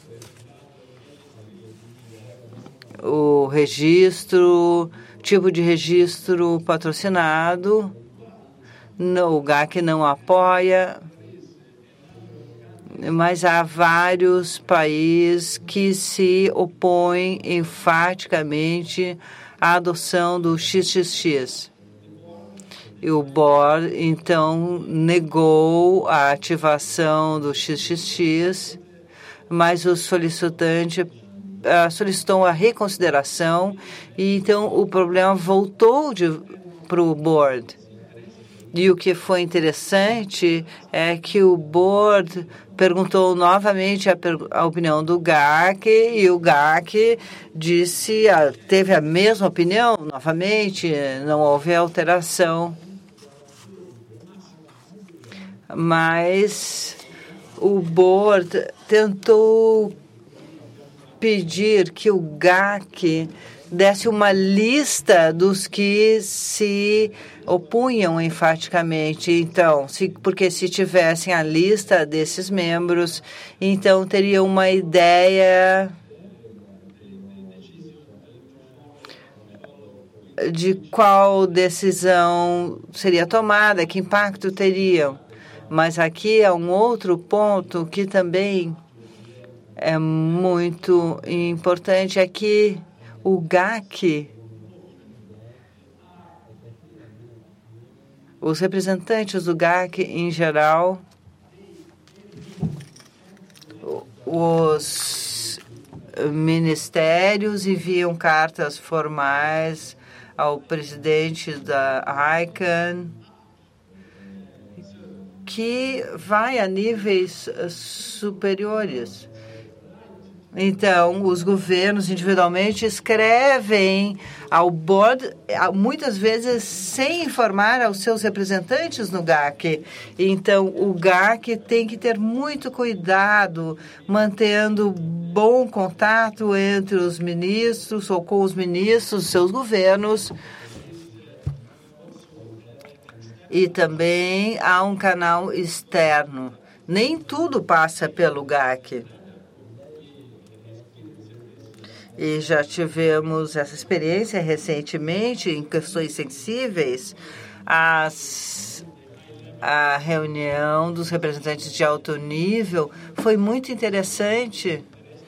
o registro, tipo de registro patrocinado, o GAC não apoia, mas há vários países que se opõem enfaticamente à adoção do XXX. E o board, então, negou a ativação do XXX, mas o solicitante solicitou a reconsideração e, então, o problema voltou para o board. E o que foi interessante é que o board perguntou novamente a opinião do GAC e o GAC teve a mesma opinião novamente, não houve alteração. Mas o board tentou pedir que o GAC desse uma lista dos que se opunham enfaticamente. Então, porque se tivessem a lista desses membros, então teria uma ideia de qual decisão seria tomada, que impacto teriam. Mas aqui é um outro ponto que também é muito importante, é que o GAC, os representantes do GAC em geral, os ministérios enviam cartas formais ao presidente da ICANN, que vai a níveis superiores. Então, os governos individualmente escrevem ao board, muitas vezes sem informar aos seus representantes no GAC. Então, o GAC tem que ter muito cuidado, mantendo bom contato entre os ministros ou com os ministros dos seus governos. E também há um canal externo. Nem tudo passa pelo GAC. E já tivemos essa experiência recentemente em questões sensíveis. A reunião dos representantes de alto nível foi muito interessante.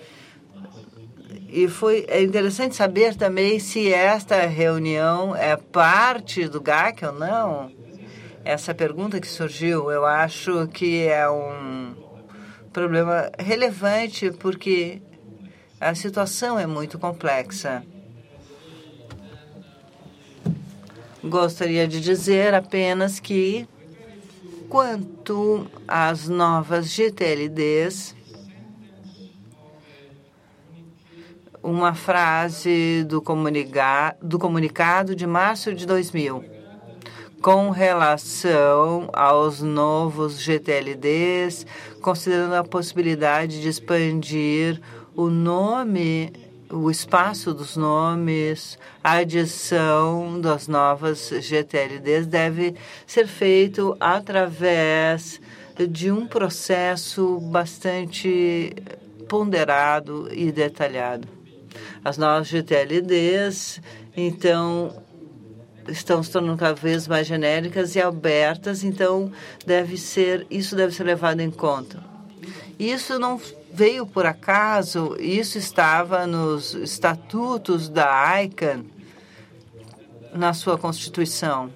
E é interessante saber também se esta reunião é parte do GAC ou não. Essa pergunta que surgiu, eu acho que é um problema relevante, porque A situação é muito complexa. Gostaria de dizer apenas que, quanto às novas GTLDs, uma frase do comunicado de março de 2000, com relação aos novos GTLDs, considerando a possibilidade de expandir o nome, o espaço dos nomes, a adição das novas GTLDs deve ser feito através de um processo bastante ponderado e detalhado. As novas GTLDs, então, estão se tornando cada vez mais genéricas e abertas, então isso deve ser levado em conta. Isso não veio por acaso, isso estava nos estatutos da ICANN, na sua Constituição.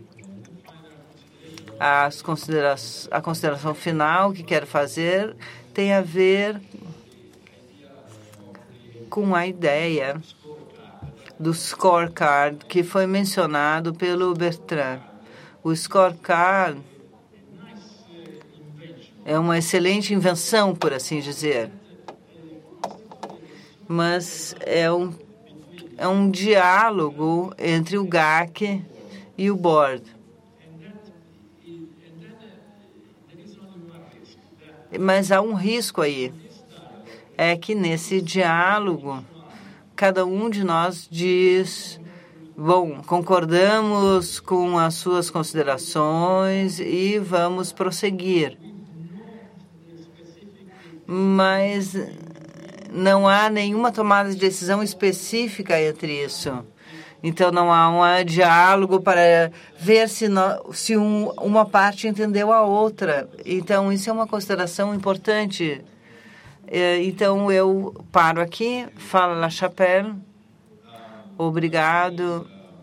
A consideração final que quero fazer tem a ver com a ideia do scorecard que foi mencionado pelo Bertrand. O scorecard é uma excelente invenção, por assim dizer, mas é um diálogo entre o GAC e o board. Mas há um risco aí. É que nesse diálogo, cada um de nós diz, bom, concordamos com as suas considerações e vamos prosseguir. Mas não há nenhuma tomada de decisão específica entre isso. Então, não há um diálogo para ver se uma parte entendeu a outra. Então, isso é uma consideração importante. Então, eu paro aqui. Fala La Chapelle. Obrigado.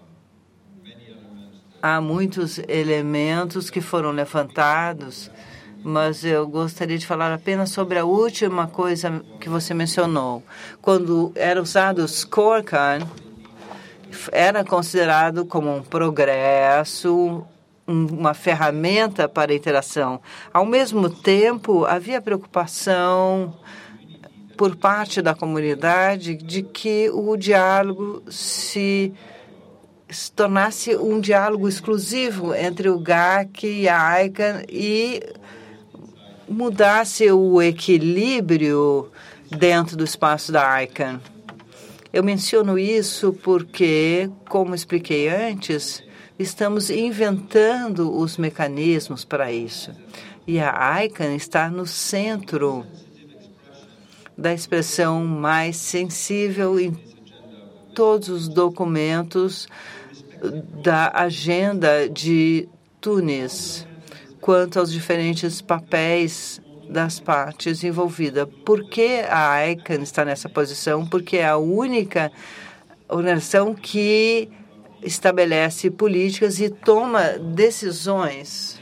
Há muitos elementos que foram levantados, mas eu gostaria de falar apenas sobre a última coisa que você mencionou. Quando era usado o scorecard, era considerado como um progresso, uma ferramenta para a interação. Ao mesmo tempo, havia preocupação por parte da comunidade de que o diálogo se tornasse um diálogo exclusivo entre o GAC e a ICANN e mudasse o equilíbrio dentro do espaço da ICANN. Eu menciono isso porque, como expliquei antes, estamos inventando os mecanismos para isso. E a ICANN está no centro da expressão mais sensível em todos os documentos da agenda de Tunis, quanto aos diferentes papéis das partes envolvidas. Por que a ICANN está nessa posição? Porque é a única organização que estabelece políticas e toma decisões.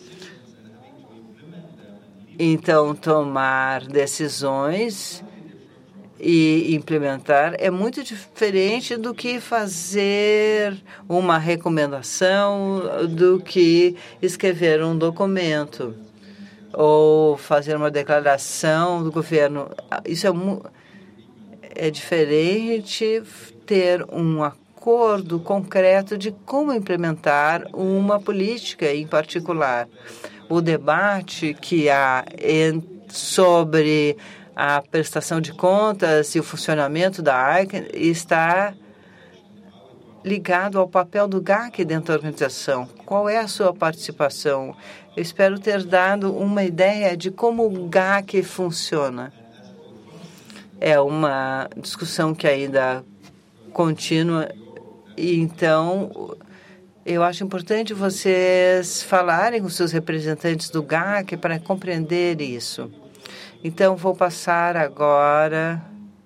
Então, tomar decisões e implementar é muito diferente do que fazer uma recomendação, do que escrever um documento ou fazer uma declaração do governo. Isso é diferente ter um acordo concreto de como implementar uma política em particular. O debate que há sobre a prestação de contas e o funcionamento da ICANN está ligado ao papel do GAC dentro da organização. Qual é a sua participação? Eu espero ter dado uma ideia de como o GAC funciona. É uma discussão que ainda continua, e então eu acho importante vocês falarem com seus representantes do GAC para compreender isso. Então, vou passar agora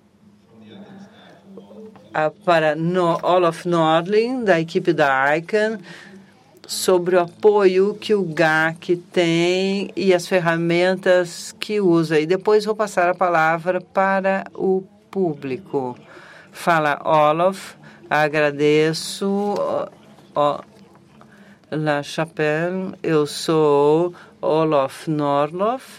para Olof Nordling, da equipe da ICANN, sobre o apoio que o GAC tem e as ferramentas que usa. E depois vou passar a palavra para o público. Fala Olof. Agradeço. La Chapelle. Eu sou Olof Norlof.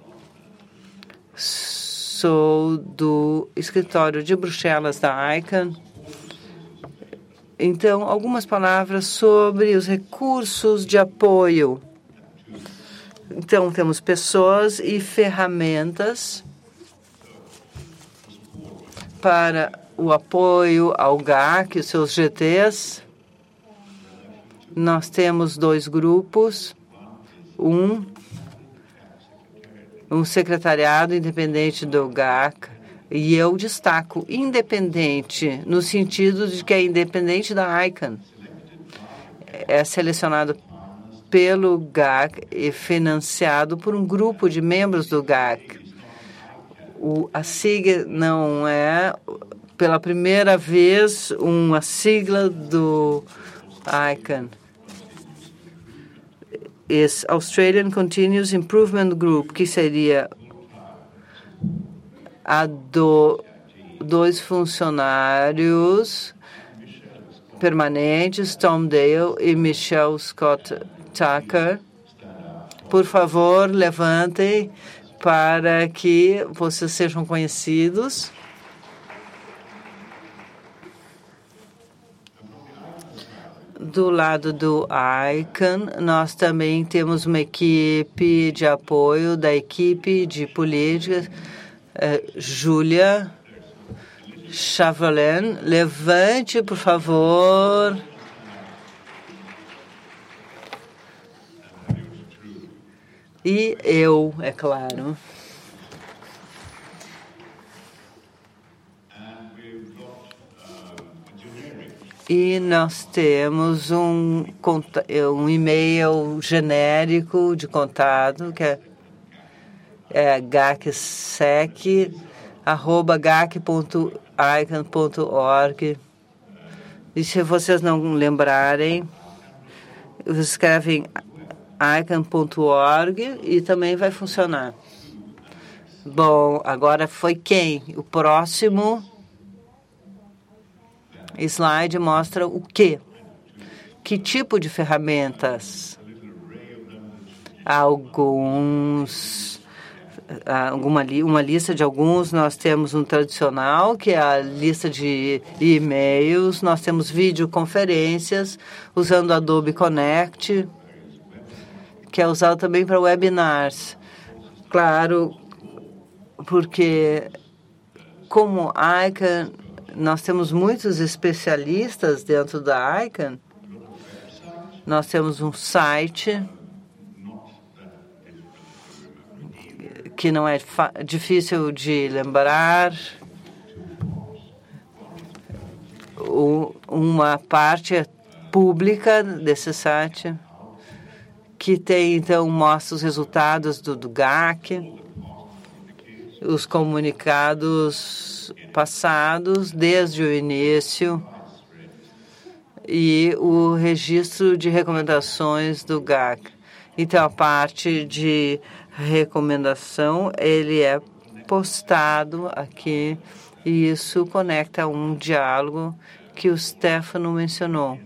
Sou do escritório de Bruxelas da ICANN. Então, algumas palavras sobre os recursos de apoio. Então, temos pessoas e ferramentas para o apoio ao GAC, os seus GTs. Nós temos 2 grupos. Um secretariado independente do GAC, e eu destaco independente, no sentido de que é independente da ICANN. É selecionado pelo GAC e financiado por um grupo de membros do GAC. A sigla não é, pela primeira vez, uma sigla do ICANN. Esse Australian Continuous Improvement Group, que seria a 2 funcionários permanentes, Tom Dale e Michelle Scott Tucker. Por favor, levantem para que vocês sejam conhecidos. Do lado do ICANN, nós também temos uma equipe de apoio da equipe de políticas. Júlia Chavolen, levante, por favor. E eu, é claro. E nós temos um e-mail genérico de contato, que é gacsec@gac.icann.org. E se vocês não lembrarem, vocês escrevem icann.org e também vai funcionar. Bom, agora foi quem? O próximo slide mostra o quê? Que tipo de ferramentas? Uma lista de alguns. Nós temos um tradicional, que é a lista de e-mails. Nós temos videoconferências usando Adobe Connect, que é usado também para webinars. Claro, porque como ICANN, nós temos muitos especialistas dentro da ICANN. Nós temos um site que não é difícil de lembrar. Uma parte é pública desse site, que tem, então, mostra os resultados do GAC, os comunicados passados desde o início e o registro de recomendações do GAC. Então, a parte de recomendação, ele é postado aqui e isso conecta a um diálogo que o Stefano mencionou.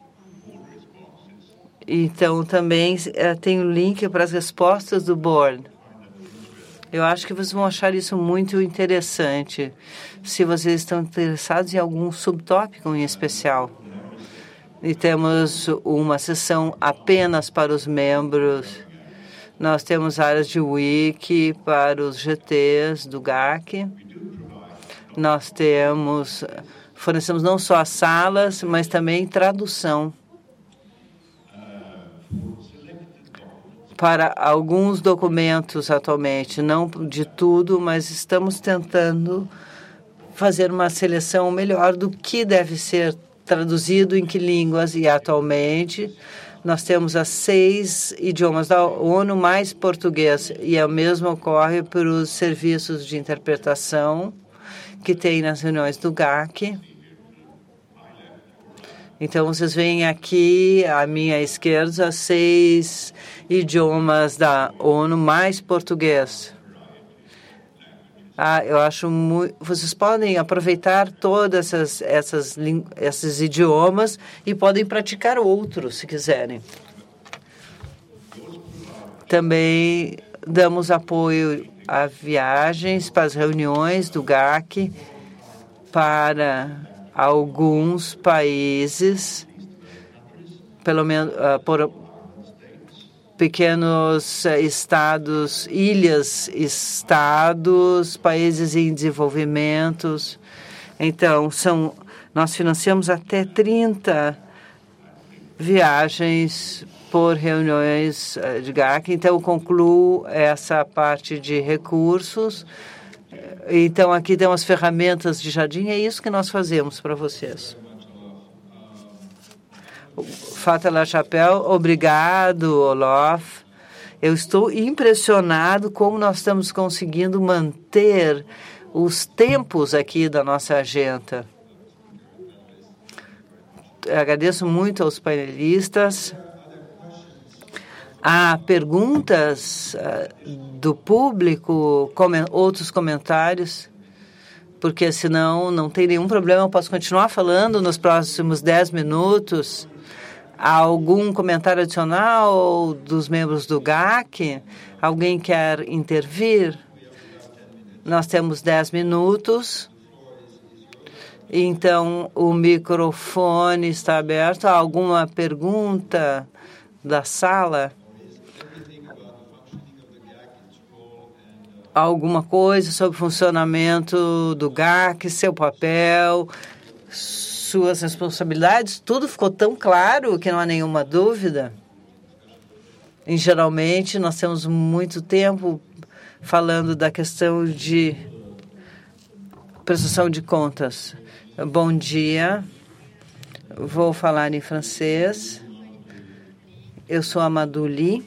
Então, também tem o link para as respostas do board. Eu acho que vocês vão achar isso muito interessante, se vocês estão interessados em algum subtópico em especial. E temos uma sessão apenas para os membros. Nós temos áreas de wiki para os GTs do GAC. Nós fornecemos não só as salas, mas também tradução para alguns documentos atualmente, não de tudo, mas estamos tentando fazer uma seleção melhor do que deve ser traduzido em que línguas. E atualmente nós temos as 6 idiomas da ONU mais português, e o mesmo ocorre para os serviços de interpretação que tem nas reuniões do GAC. Então, vocês veem aqui, à minha esquerda, 6 idiomas da ONU mais português. Eu acho muito. Vocês podem aproveitar todos esses idiomas e podem praticar outros, se quiserem. Também damos apoio a viagens para as reuniões do GAC para alguns países, pelo menos por pequenos estados, ilhas, estados, países em desenvolvimento. Então, nós financiamos até 30 viagens por reuniões de GAC. Então, eu concluo essa parte de recursos. Então, aqui tem as ferramentas de jardim. É isso que nós fazemos para vocês. Fatah La Chapelle, obrigado, Olof. Eu estou impressionado como nós estamos conseguindo manter os tempos aqui da nossa agenda. Eu agradeço muito aos painelistas. Há perguntas do público, outros comentários, porque senão não tem nenhum problema, eu posso continuar falando nos próximos 10 minutos. Há algum comentário adicional dos membros do GAC? Alguém quer intervir? Nós temos 10 minutos. Então, o microfone está aberto. Há alguma pergunta da sala? Alguma coisa sobre o funcionamento do GAC, seu papel, suas responsabilidades? Tudo ficou tão claro que não há nenhuma dúvida. E, geralmente, nós temos muito tempo falando da questão de prestação de contas. Bom dia. Vou falar em francês. Eu sou Amadou Ly,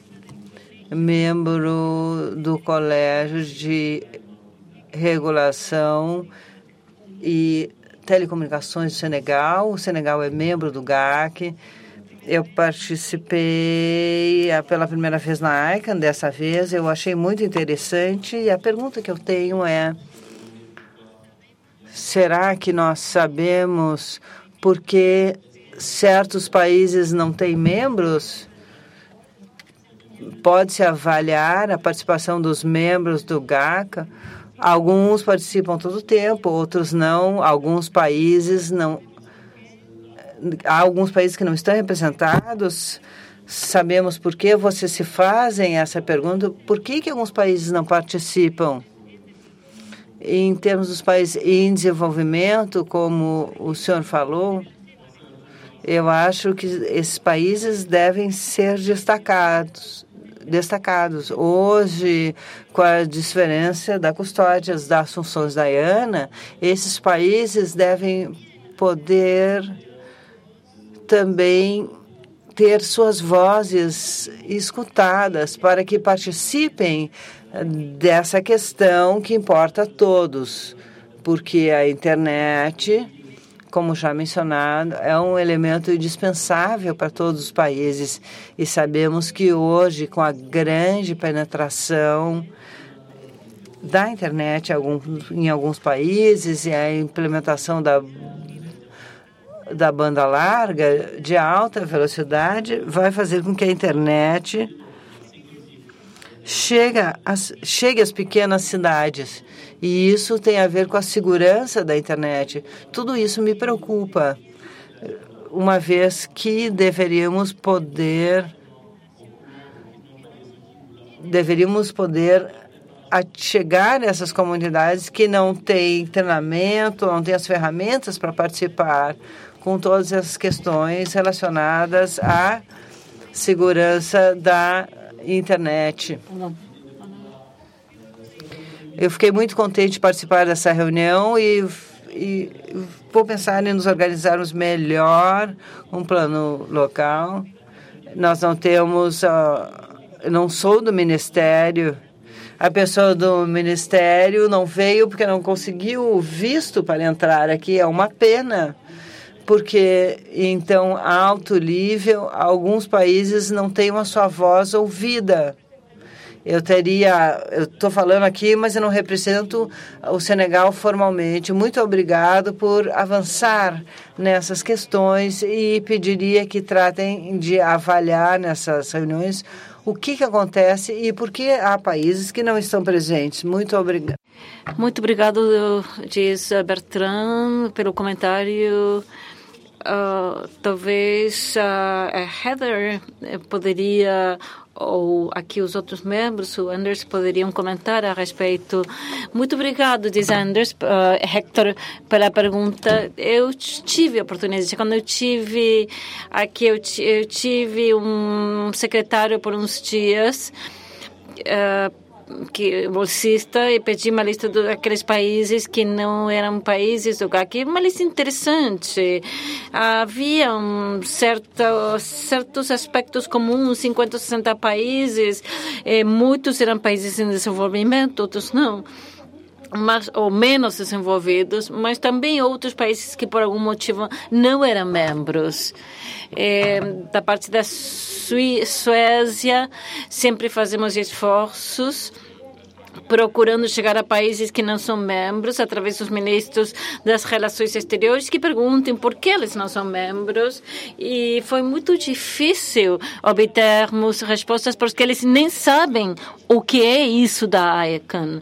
membro do Colégio de Regulação e Telecomunicações do Senegal. O Senegal é membro do GAC. Eu participei pela primeira vez na ICANN. Dessa vez eu achei muito interessante. E a pergunta que eu tenho é: será que nós sabemos por que certos países não têm membros? Pode-se avaliar a participação dos membros do GAC? Alguns participam todo o tempo, outros não. Alguns países não. Há alguns países que não estão representados. Sabemos por que vocês se fazem essa pergunta. Por que alguns países não participam? Em termos dos países em desenvolvimento, como o senhor falou, eu acho que esses países devem ser destacados. Hoje, com a diferença da custódia das funções da IANA, esses países devem poder também ter suas vozes escutadas para que participem dessa questão que importa a todos, porque a internet, como já mencionado, é um elemento indispensável para todos os países. E sabemos que hoje, com a grande penetração da internet em alguns países e a implementação da banda larga de alta velocidade, vai fazer com que a internet chegue às pequenas cidades. E isso tem a ver com a segurança da internet. Tudo isso me preocupa, uma vez que deveríamos poder chegar nessas comunidades que não têm treinamento, não têm as ferramentas para participar com todas essas questões relacionadas à segurança da internet. Eu fiquei muito contente de participar dessa reunião e vou pensar em nos organizarmos melhor, um plano local. Nós não temos, não sou do Ministério. A pessoa do Ministério não veio porque não conseguiu visto para entrar aqui. É uma pena, porque, então, alto nível, alguns países não têm a sua voz ouvida. Eu estou falando aqui, mas eu não represento o Senegal formalmente. Muito obrigado por avançar nessas questões e pediria que tratem de avaliar nessas reuniões o que acontece e por que há países que não estão presentes. Muito obrigado. Muito obrigado, diz Bertrand, pelo comentário. Talvez a Heather poderia, ou aqui os outros membros, o Anders, poderiam comentar a respeito. Muito obrigado, diz Anders, Hector, pela pergunta. Eu tive a oportunidade, quando eu tive aqui, eu tive um secretário por uns dias, que bolsista, e pedi uma lista daqueles países que não eram países do GAC. Uma lista interessante. Havia certos aspectos comuns, 50, 60 países. Muitos eram países em desenvolvimento, outros não. Ou menos desenvolvidos, mas também outros países que por algum motivo não eram membros. Da parte da Suécia, sempre fazemos esforços procurando chegar a países que não são membros, através dos ministros das relações exteriores, que perguntem por que eles não são membros. E foi muito difícil obtermos respostas, porque eles nem sabem o que é isso da ICANN.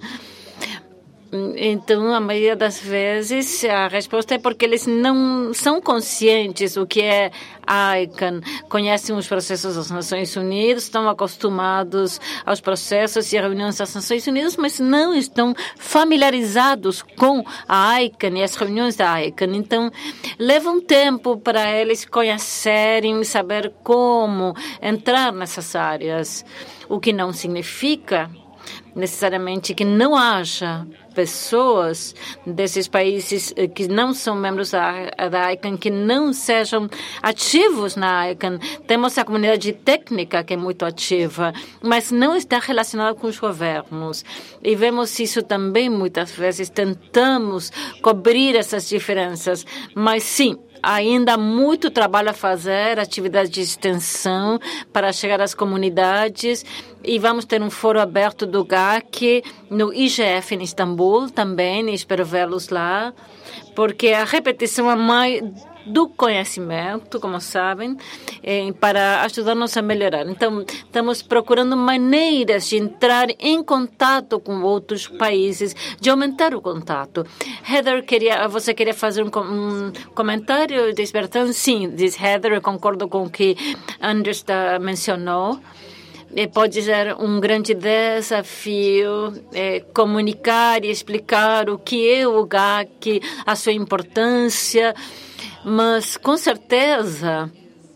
Então, a maioria das vezes, a resposta é porque eles não são conscientes do que é a ICANN. Conhecem os processos das Nações Unidas, estão acostumados aos processos e reuniões das Nações Unidas, mas não estão familiarizados com a ICANN e as reuniões da ICANN. Então, leva um tempo para eles conhecerem e saber como entrar nessas áreas, o que não significa necessariamente que não haja pessoas desses países que não são membros da ICANN, que não sejam ativos na ICANN. Temos a comunidade técnica, que é muito ativa, mas não está relacionada com os governos. E vemos isso também muitas vezes. Tentamos cobrir essas diferenças, mas sim, ainda há muito trabalho a fazer, atividades de extensão para chegar às comunidades. E vamos ter um fórum aberto do GAC no IGF em Istambul também, e espero vê-los lá, porque a repetição é mais do conhecimento, como sabem, para ajudar-nos a melhorar. Então, estamos procurando maneiras de entrar em contato com outros países, de aumentar o contato. Heather, você queria fazer um comentário, diz Bertrand? Sim, diz Heather, eu concordo com o que Anders mencionou. Pode ser um grande desafio comunicar e explicar o que é o GAC, a sua importância, mas com certeza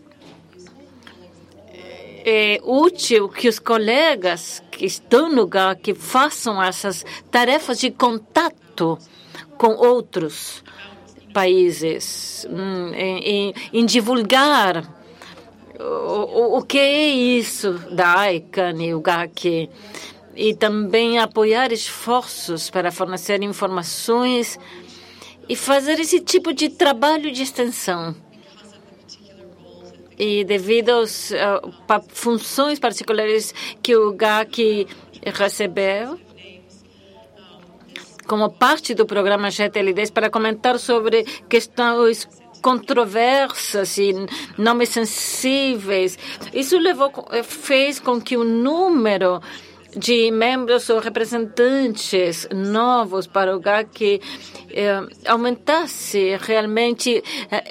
é útil que os colegas que estão no GAC façam essas tarefas de contato com outros países, em divulgar o que é isso da ICANN e o GAC, e também apoiar esforços para fornecer informações e fazer esse tipo de trabalho de extensão. E devido às funções particulares que o GAC recebeu, como parte do programa GTL10, para comentar sobre questões controversas e nomes sensíveis. Isso fez com que o número de membros ou representantes novos para o GAC aumentasse. Realmente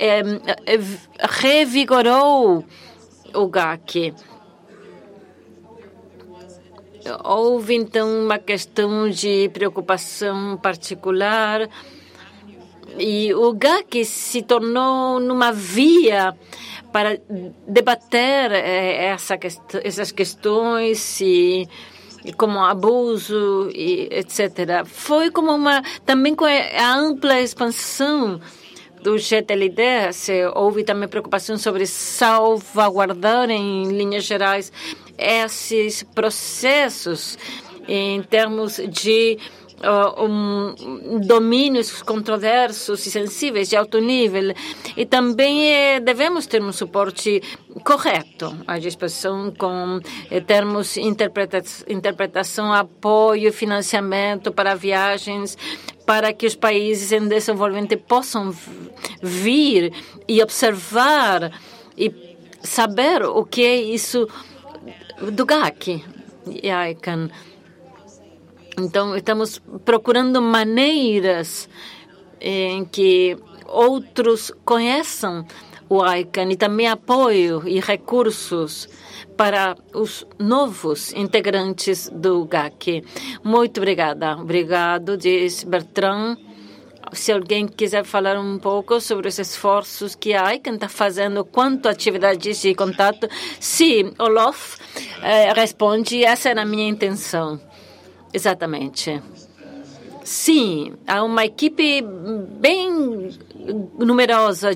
revigorou o GAC. Houve, então, uma questão de preocupação particular, e o GAC se tornou numa via para debater essas questões e como abuso, e etc. Foi como também com a ampla expansão do GTL10, houve também preocupação sobre salvaguardar, em linhas gerais, esses processos em termos de domínios controversos e sensíveis de alto nível. E também devemos ter um suporte correto à disposição com termos interpretação, apoio, financiamento para viagens, para que os países em desenvolvimento possam vir e observar e saber o que é isso do GAC e ICANN. Então, estamos procurando maneiras em que outros conheçam o ICANN e também apoio e recursos para os novos integrantes do GAC. Muito obrigada. Obrigado, diz Bertrand. Se alguém quiser falar um pouco sobre os esforços que a ICANN está fazendo quanto a atividades de contato, sim, Olof responde, essa era a minha intenção. Exatamente. Sim, há uma equipe bem numerosa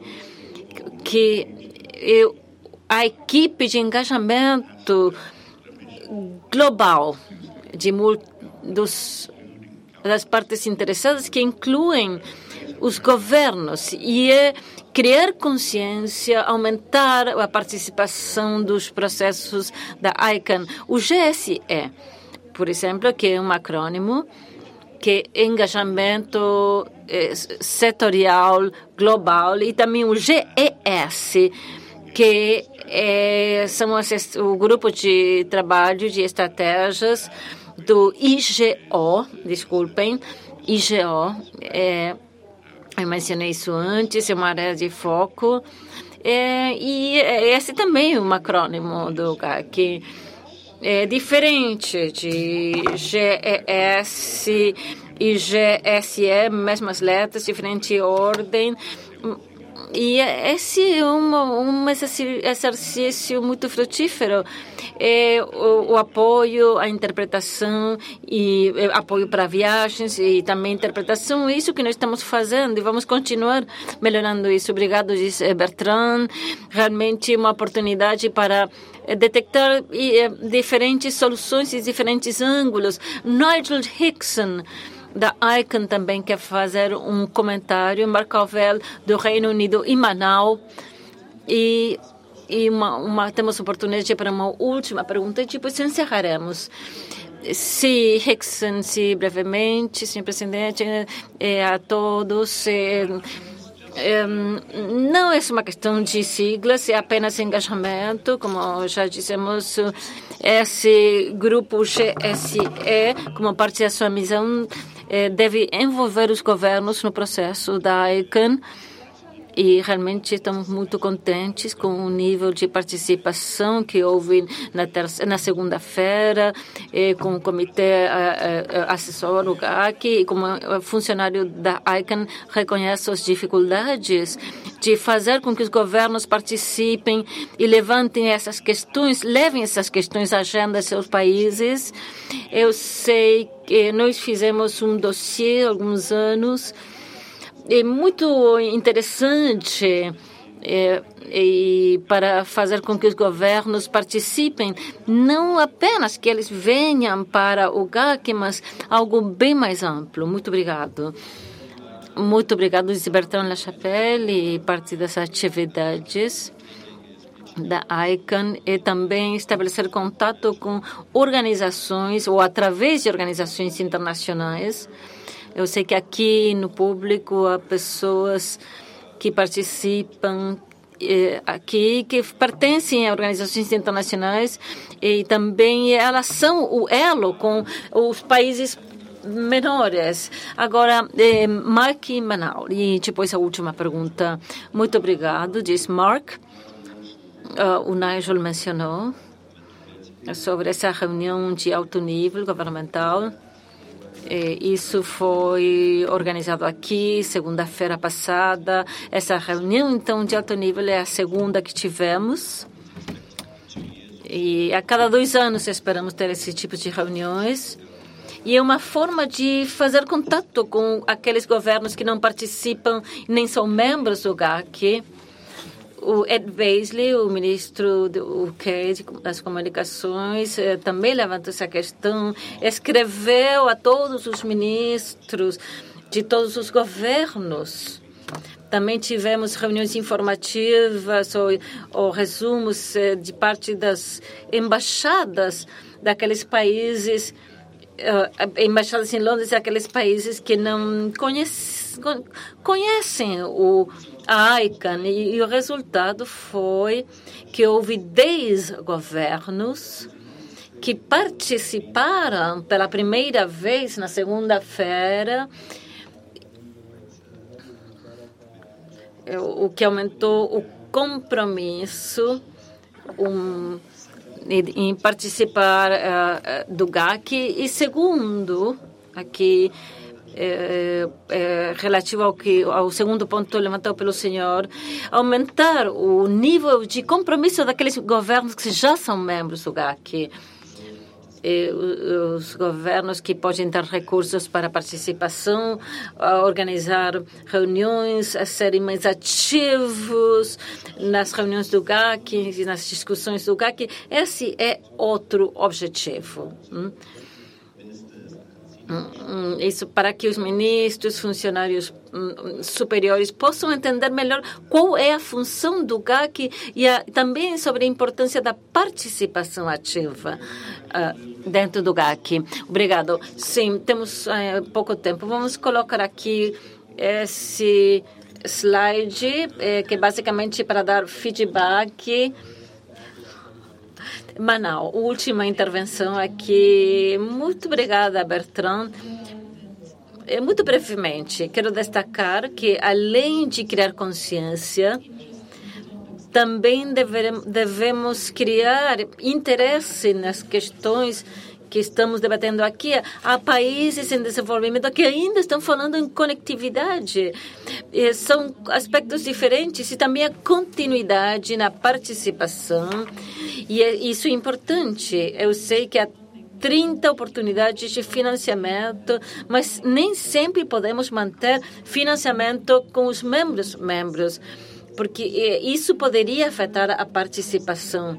a equipe de engajamento global das partes interessadas, que incluem os governos, e criar consciência, aumentar a participação dos processos da ICANN. O GSE, por exemplo, que é um acrônimo, que é engajamento setorial global, e também o GES, que são o grupo de trabalho de estratégias do IGO, desculpem, IGO, eu mencionei isso antes, é uma área de foco, e esse também é um acrônimo do GAC. É diferente de GES e GSE, mesmas letras, diferente ordem. E esse é um exercício muito frutífero. O apoio, a interpretação e apoio para viagens e também interpretação. É isso que nós estamos fazendo e vamos continuar melhorando isso. Obrigado, Bertrand. Realmente uma oportunidade para detectar diferentes soluções e diferentes ângulos. Nigel Hickson, da ICANN, também quer fazer um comentário. Mark Covell, do Reino Unido, e Manaus. E temos oportunidade para uma última pergunta e depois encerraremos. Sim, Hickson, sim, brevemente, senhor presidente, a todos. Não é uma questão de siglas, é apenas engajamento, como já dissemos. Esse grupo GSE, como parte da sua missão, deve envolver os governos no processo da ICANN. E realmente estamos muito contentes com o nível de participação que houve na segunda-feira, com o comitê assessor, o GAC, e como funcionário da ICANN reconhece as dificuldades de fazer com que os governos participem e levem essas questões à agenda de seus países. Eu sei que nós fizemos um dossiê há alguns anos, é muito interessante e para fazer com que os governos participem, não apenas que eles venham para o GAC, mas algo bem mais amplo. Muito obrigado. Muito obrigado, Bertrand Lachapelle, e parte das atividades da ICANN e também estabelecer contato com organizações ou através de organizações internacionais. Eu sei que aqui no público há pessoas que participam aqui, que pertencem a organizações internacionais e também elas são o elo com os países menores. Agora, Mark e Manaus. E depois a última pergunta. Muito obrigado, diz Mark. O Nigel mencionou sobre essa reunião de alto nível governamental. Isso foi organizado aqui segunda-feira passada. Essa reunião, então, de alto nível é a segunda que tivemos. E a cada 2 anos esperamos ter esse tipo de reuniões. E é uma forma de fazer contato com aqueles governos que não participam nem são membros do GAC. O Ed Beasley, o ministro do UK das Comunicações, também levantou essa questão, escreveu a todos os ministros de todos os governos. Também tivemos reuniões informativas ou resumos de parte das embaixadas daqueles países, embaixadas em Londres, daqueles países que não conhecem a ICANN. E o resultado foi que houve 10 governos que participaram pela primeira vez na segunda-feira, o que aumentou o compromisso em participar do GAC. E segundo, aqui, relativo ao segundo ponto levantado pelo senhor, aumentar o nível de compromisso daqueles governos que já são membros do GAC. Os governos que podem dar recursos para participação, organizar reuniões, a serem mais ativos nas reuniões do GAC, nas discussões do GAC. Esse é outro objetivo. Isso para que os ministros, funcionários superiores possam entender melhor qual é a função do GAC e também sobre a importância da participação ativa dentro do GAC. Obrigado. Sim, temos pouco tempo. Vamos colocar aqui esse slide, que é basicamente para dar feedback. Manaus, última intervenção aqui. Muito obrigada, Bertrand. Muito brevemente, quero destacar que, além de criar consciência, também devemos criar interesse nas questões que estamos debatendo aqui. Há países em desenvolvimento que ainda estão falando em conectividade. São aspectos diferentes e também a continuidade na participação. E isso é importante. Eu sei que há 30 oportunidades de financiamento, mas nem sempre podemos manter financiamento com os membros, porque isso poderia afetar a participação.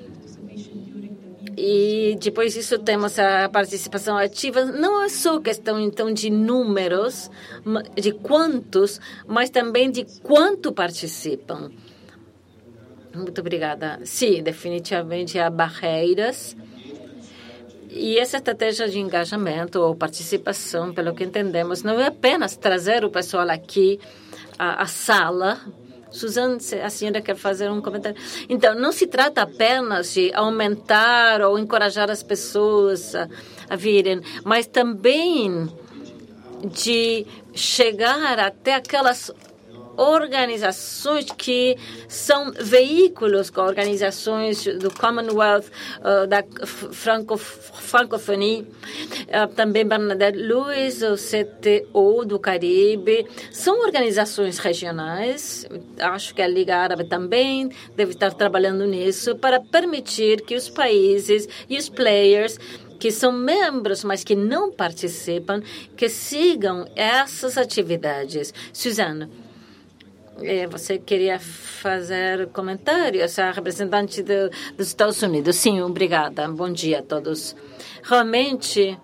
E depois disso temos a participação ativa. Não é só questão, então, de números, de quantos, mas também de quanto participam. Muito obrigada. Sim, definitivamente há barreiras. E essa estratégia de engajamento ou participação, pelo que entendemos, não é apenas trazer o pessoal aqui à sala. Suzane, a senhora quer fazer um comentário? Então, não se trata apenas de aumentar ou encorajar as pessoas a virem, mas também de chegar até aquelas organizações que são veículos, com organizações do Commonwealth, da Francofonie, também Bernadette Lewis, o CTO do Caribe. São organizações regionais, acho que a Liga Árabe também deve estar trabalhando nisso, para permitir que os países e os players que são membros, mas que não participam, que sigam essas atividades. Suzane, você queria fazer comentários, a representante dos Estados Unidos. Sim, obrigada. Bom dia a todos. Realmente,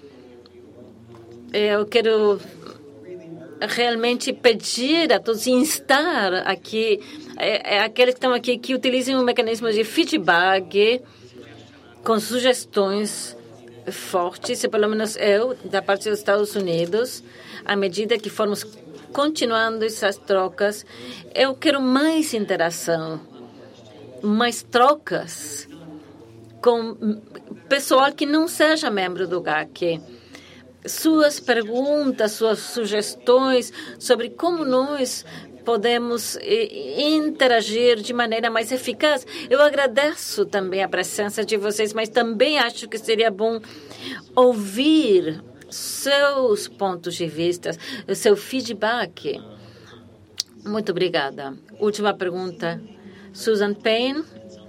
eu quero realmente pedir a todos, instar aqui, aqueles que estão aqui, que utilizem um mecanismo de feedback com sugestões fortes, pelo menos eu, da parte dos Estados Unidos, à medida que formos continuando essas trocas, eu quero mais interação, mais trocas com pessoal que não seja membro do GAC. Suas perguntas, suas sugestões sobre como nós podemos interagir de maneira mais eficaz. Eu agradeço também a presença de vocês, mas também acho que seria bom ouvir seus pontos de vista, o seu feedback. Muito obrigada. Última pergunta. Susan Payne,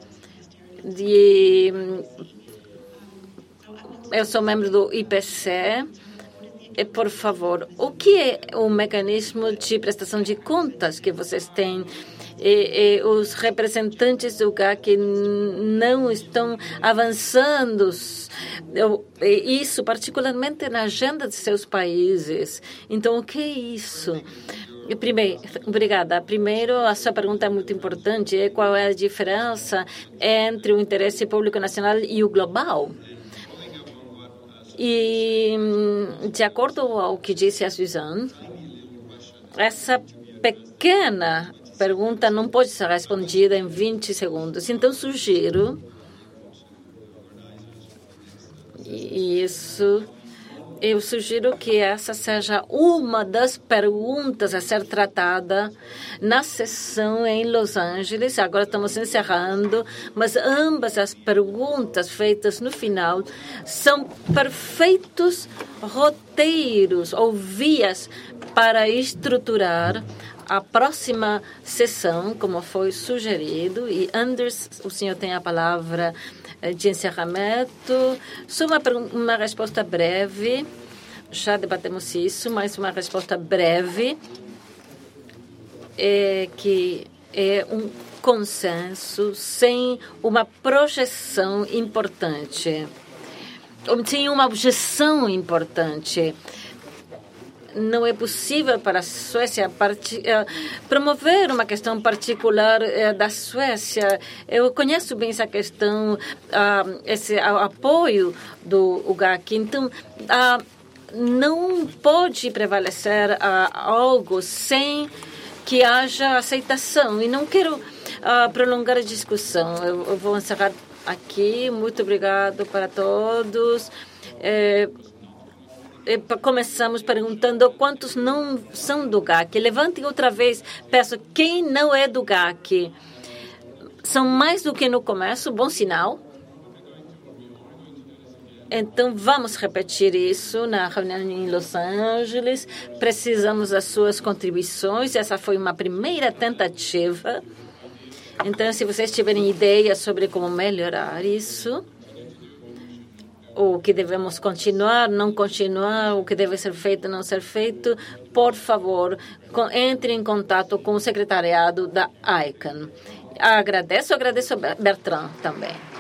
eu sou membro do IPC. Por favor, o que é o mecanismo de prestação de contas que vocês têm e os representantes do GAC não estão avançando isso, particularmente na agenda de seus países. Então, o que é isso? Primeiro, obrigada. Primeiro, a sua pergunta é muito importante. Qual é a diferença entre o interesse público nacional e o global? E, de acordo com o que disse a Suzanne, essa pequena pergunta não pode ser respondida em 20 segundos. Então, sugiro, eu sugiro que essa seja uma das perguntas a ser tratada na sessão em Los Angeles. Agora estamos encerrando, mas ambas as perguntas feitas no final são perfeitos roteiros ou vias para estruturar a próxima sessão, como foi sugerido. E, Anders, o senhor tem a palavra de encerramento. Só uma resposta breve. Já debatemos isso, mas uma resposta breve que é um consenso sem uma projeção importante, sem uma objeção importante. Não é possível para a Suécia promover uma questão particular da Suécia. Eu conheço bem essa questão, esse apoio do GAC. Então, não pode prevalecer algo sem que haja aceitação. E não quero prolongar a discussão. Eu vou encerrar aqui. Muito obrigado para todos. Começamos perguntando quantos não são do GAC. Levantem outra vez. Peço, quem não é do GAC? São mais do que no começo, bom sinal. Então, vamos repetir isso na reunião em Los Angeles. Precisamos das suas contribuições. Essa foi uma primeira tentativa. Então, se vocês tiverem ideias sobre como melhorar isso, o que devemos continuar, não continuar, o que deve ser feito, não ser feito, por favor, entre em contato com o secretariado da ICANN. Agradeço a Bertrand também.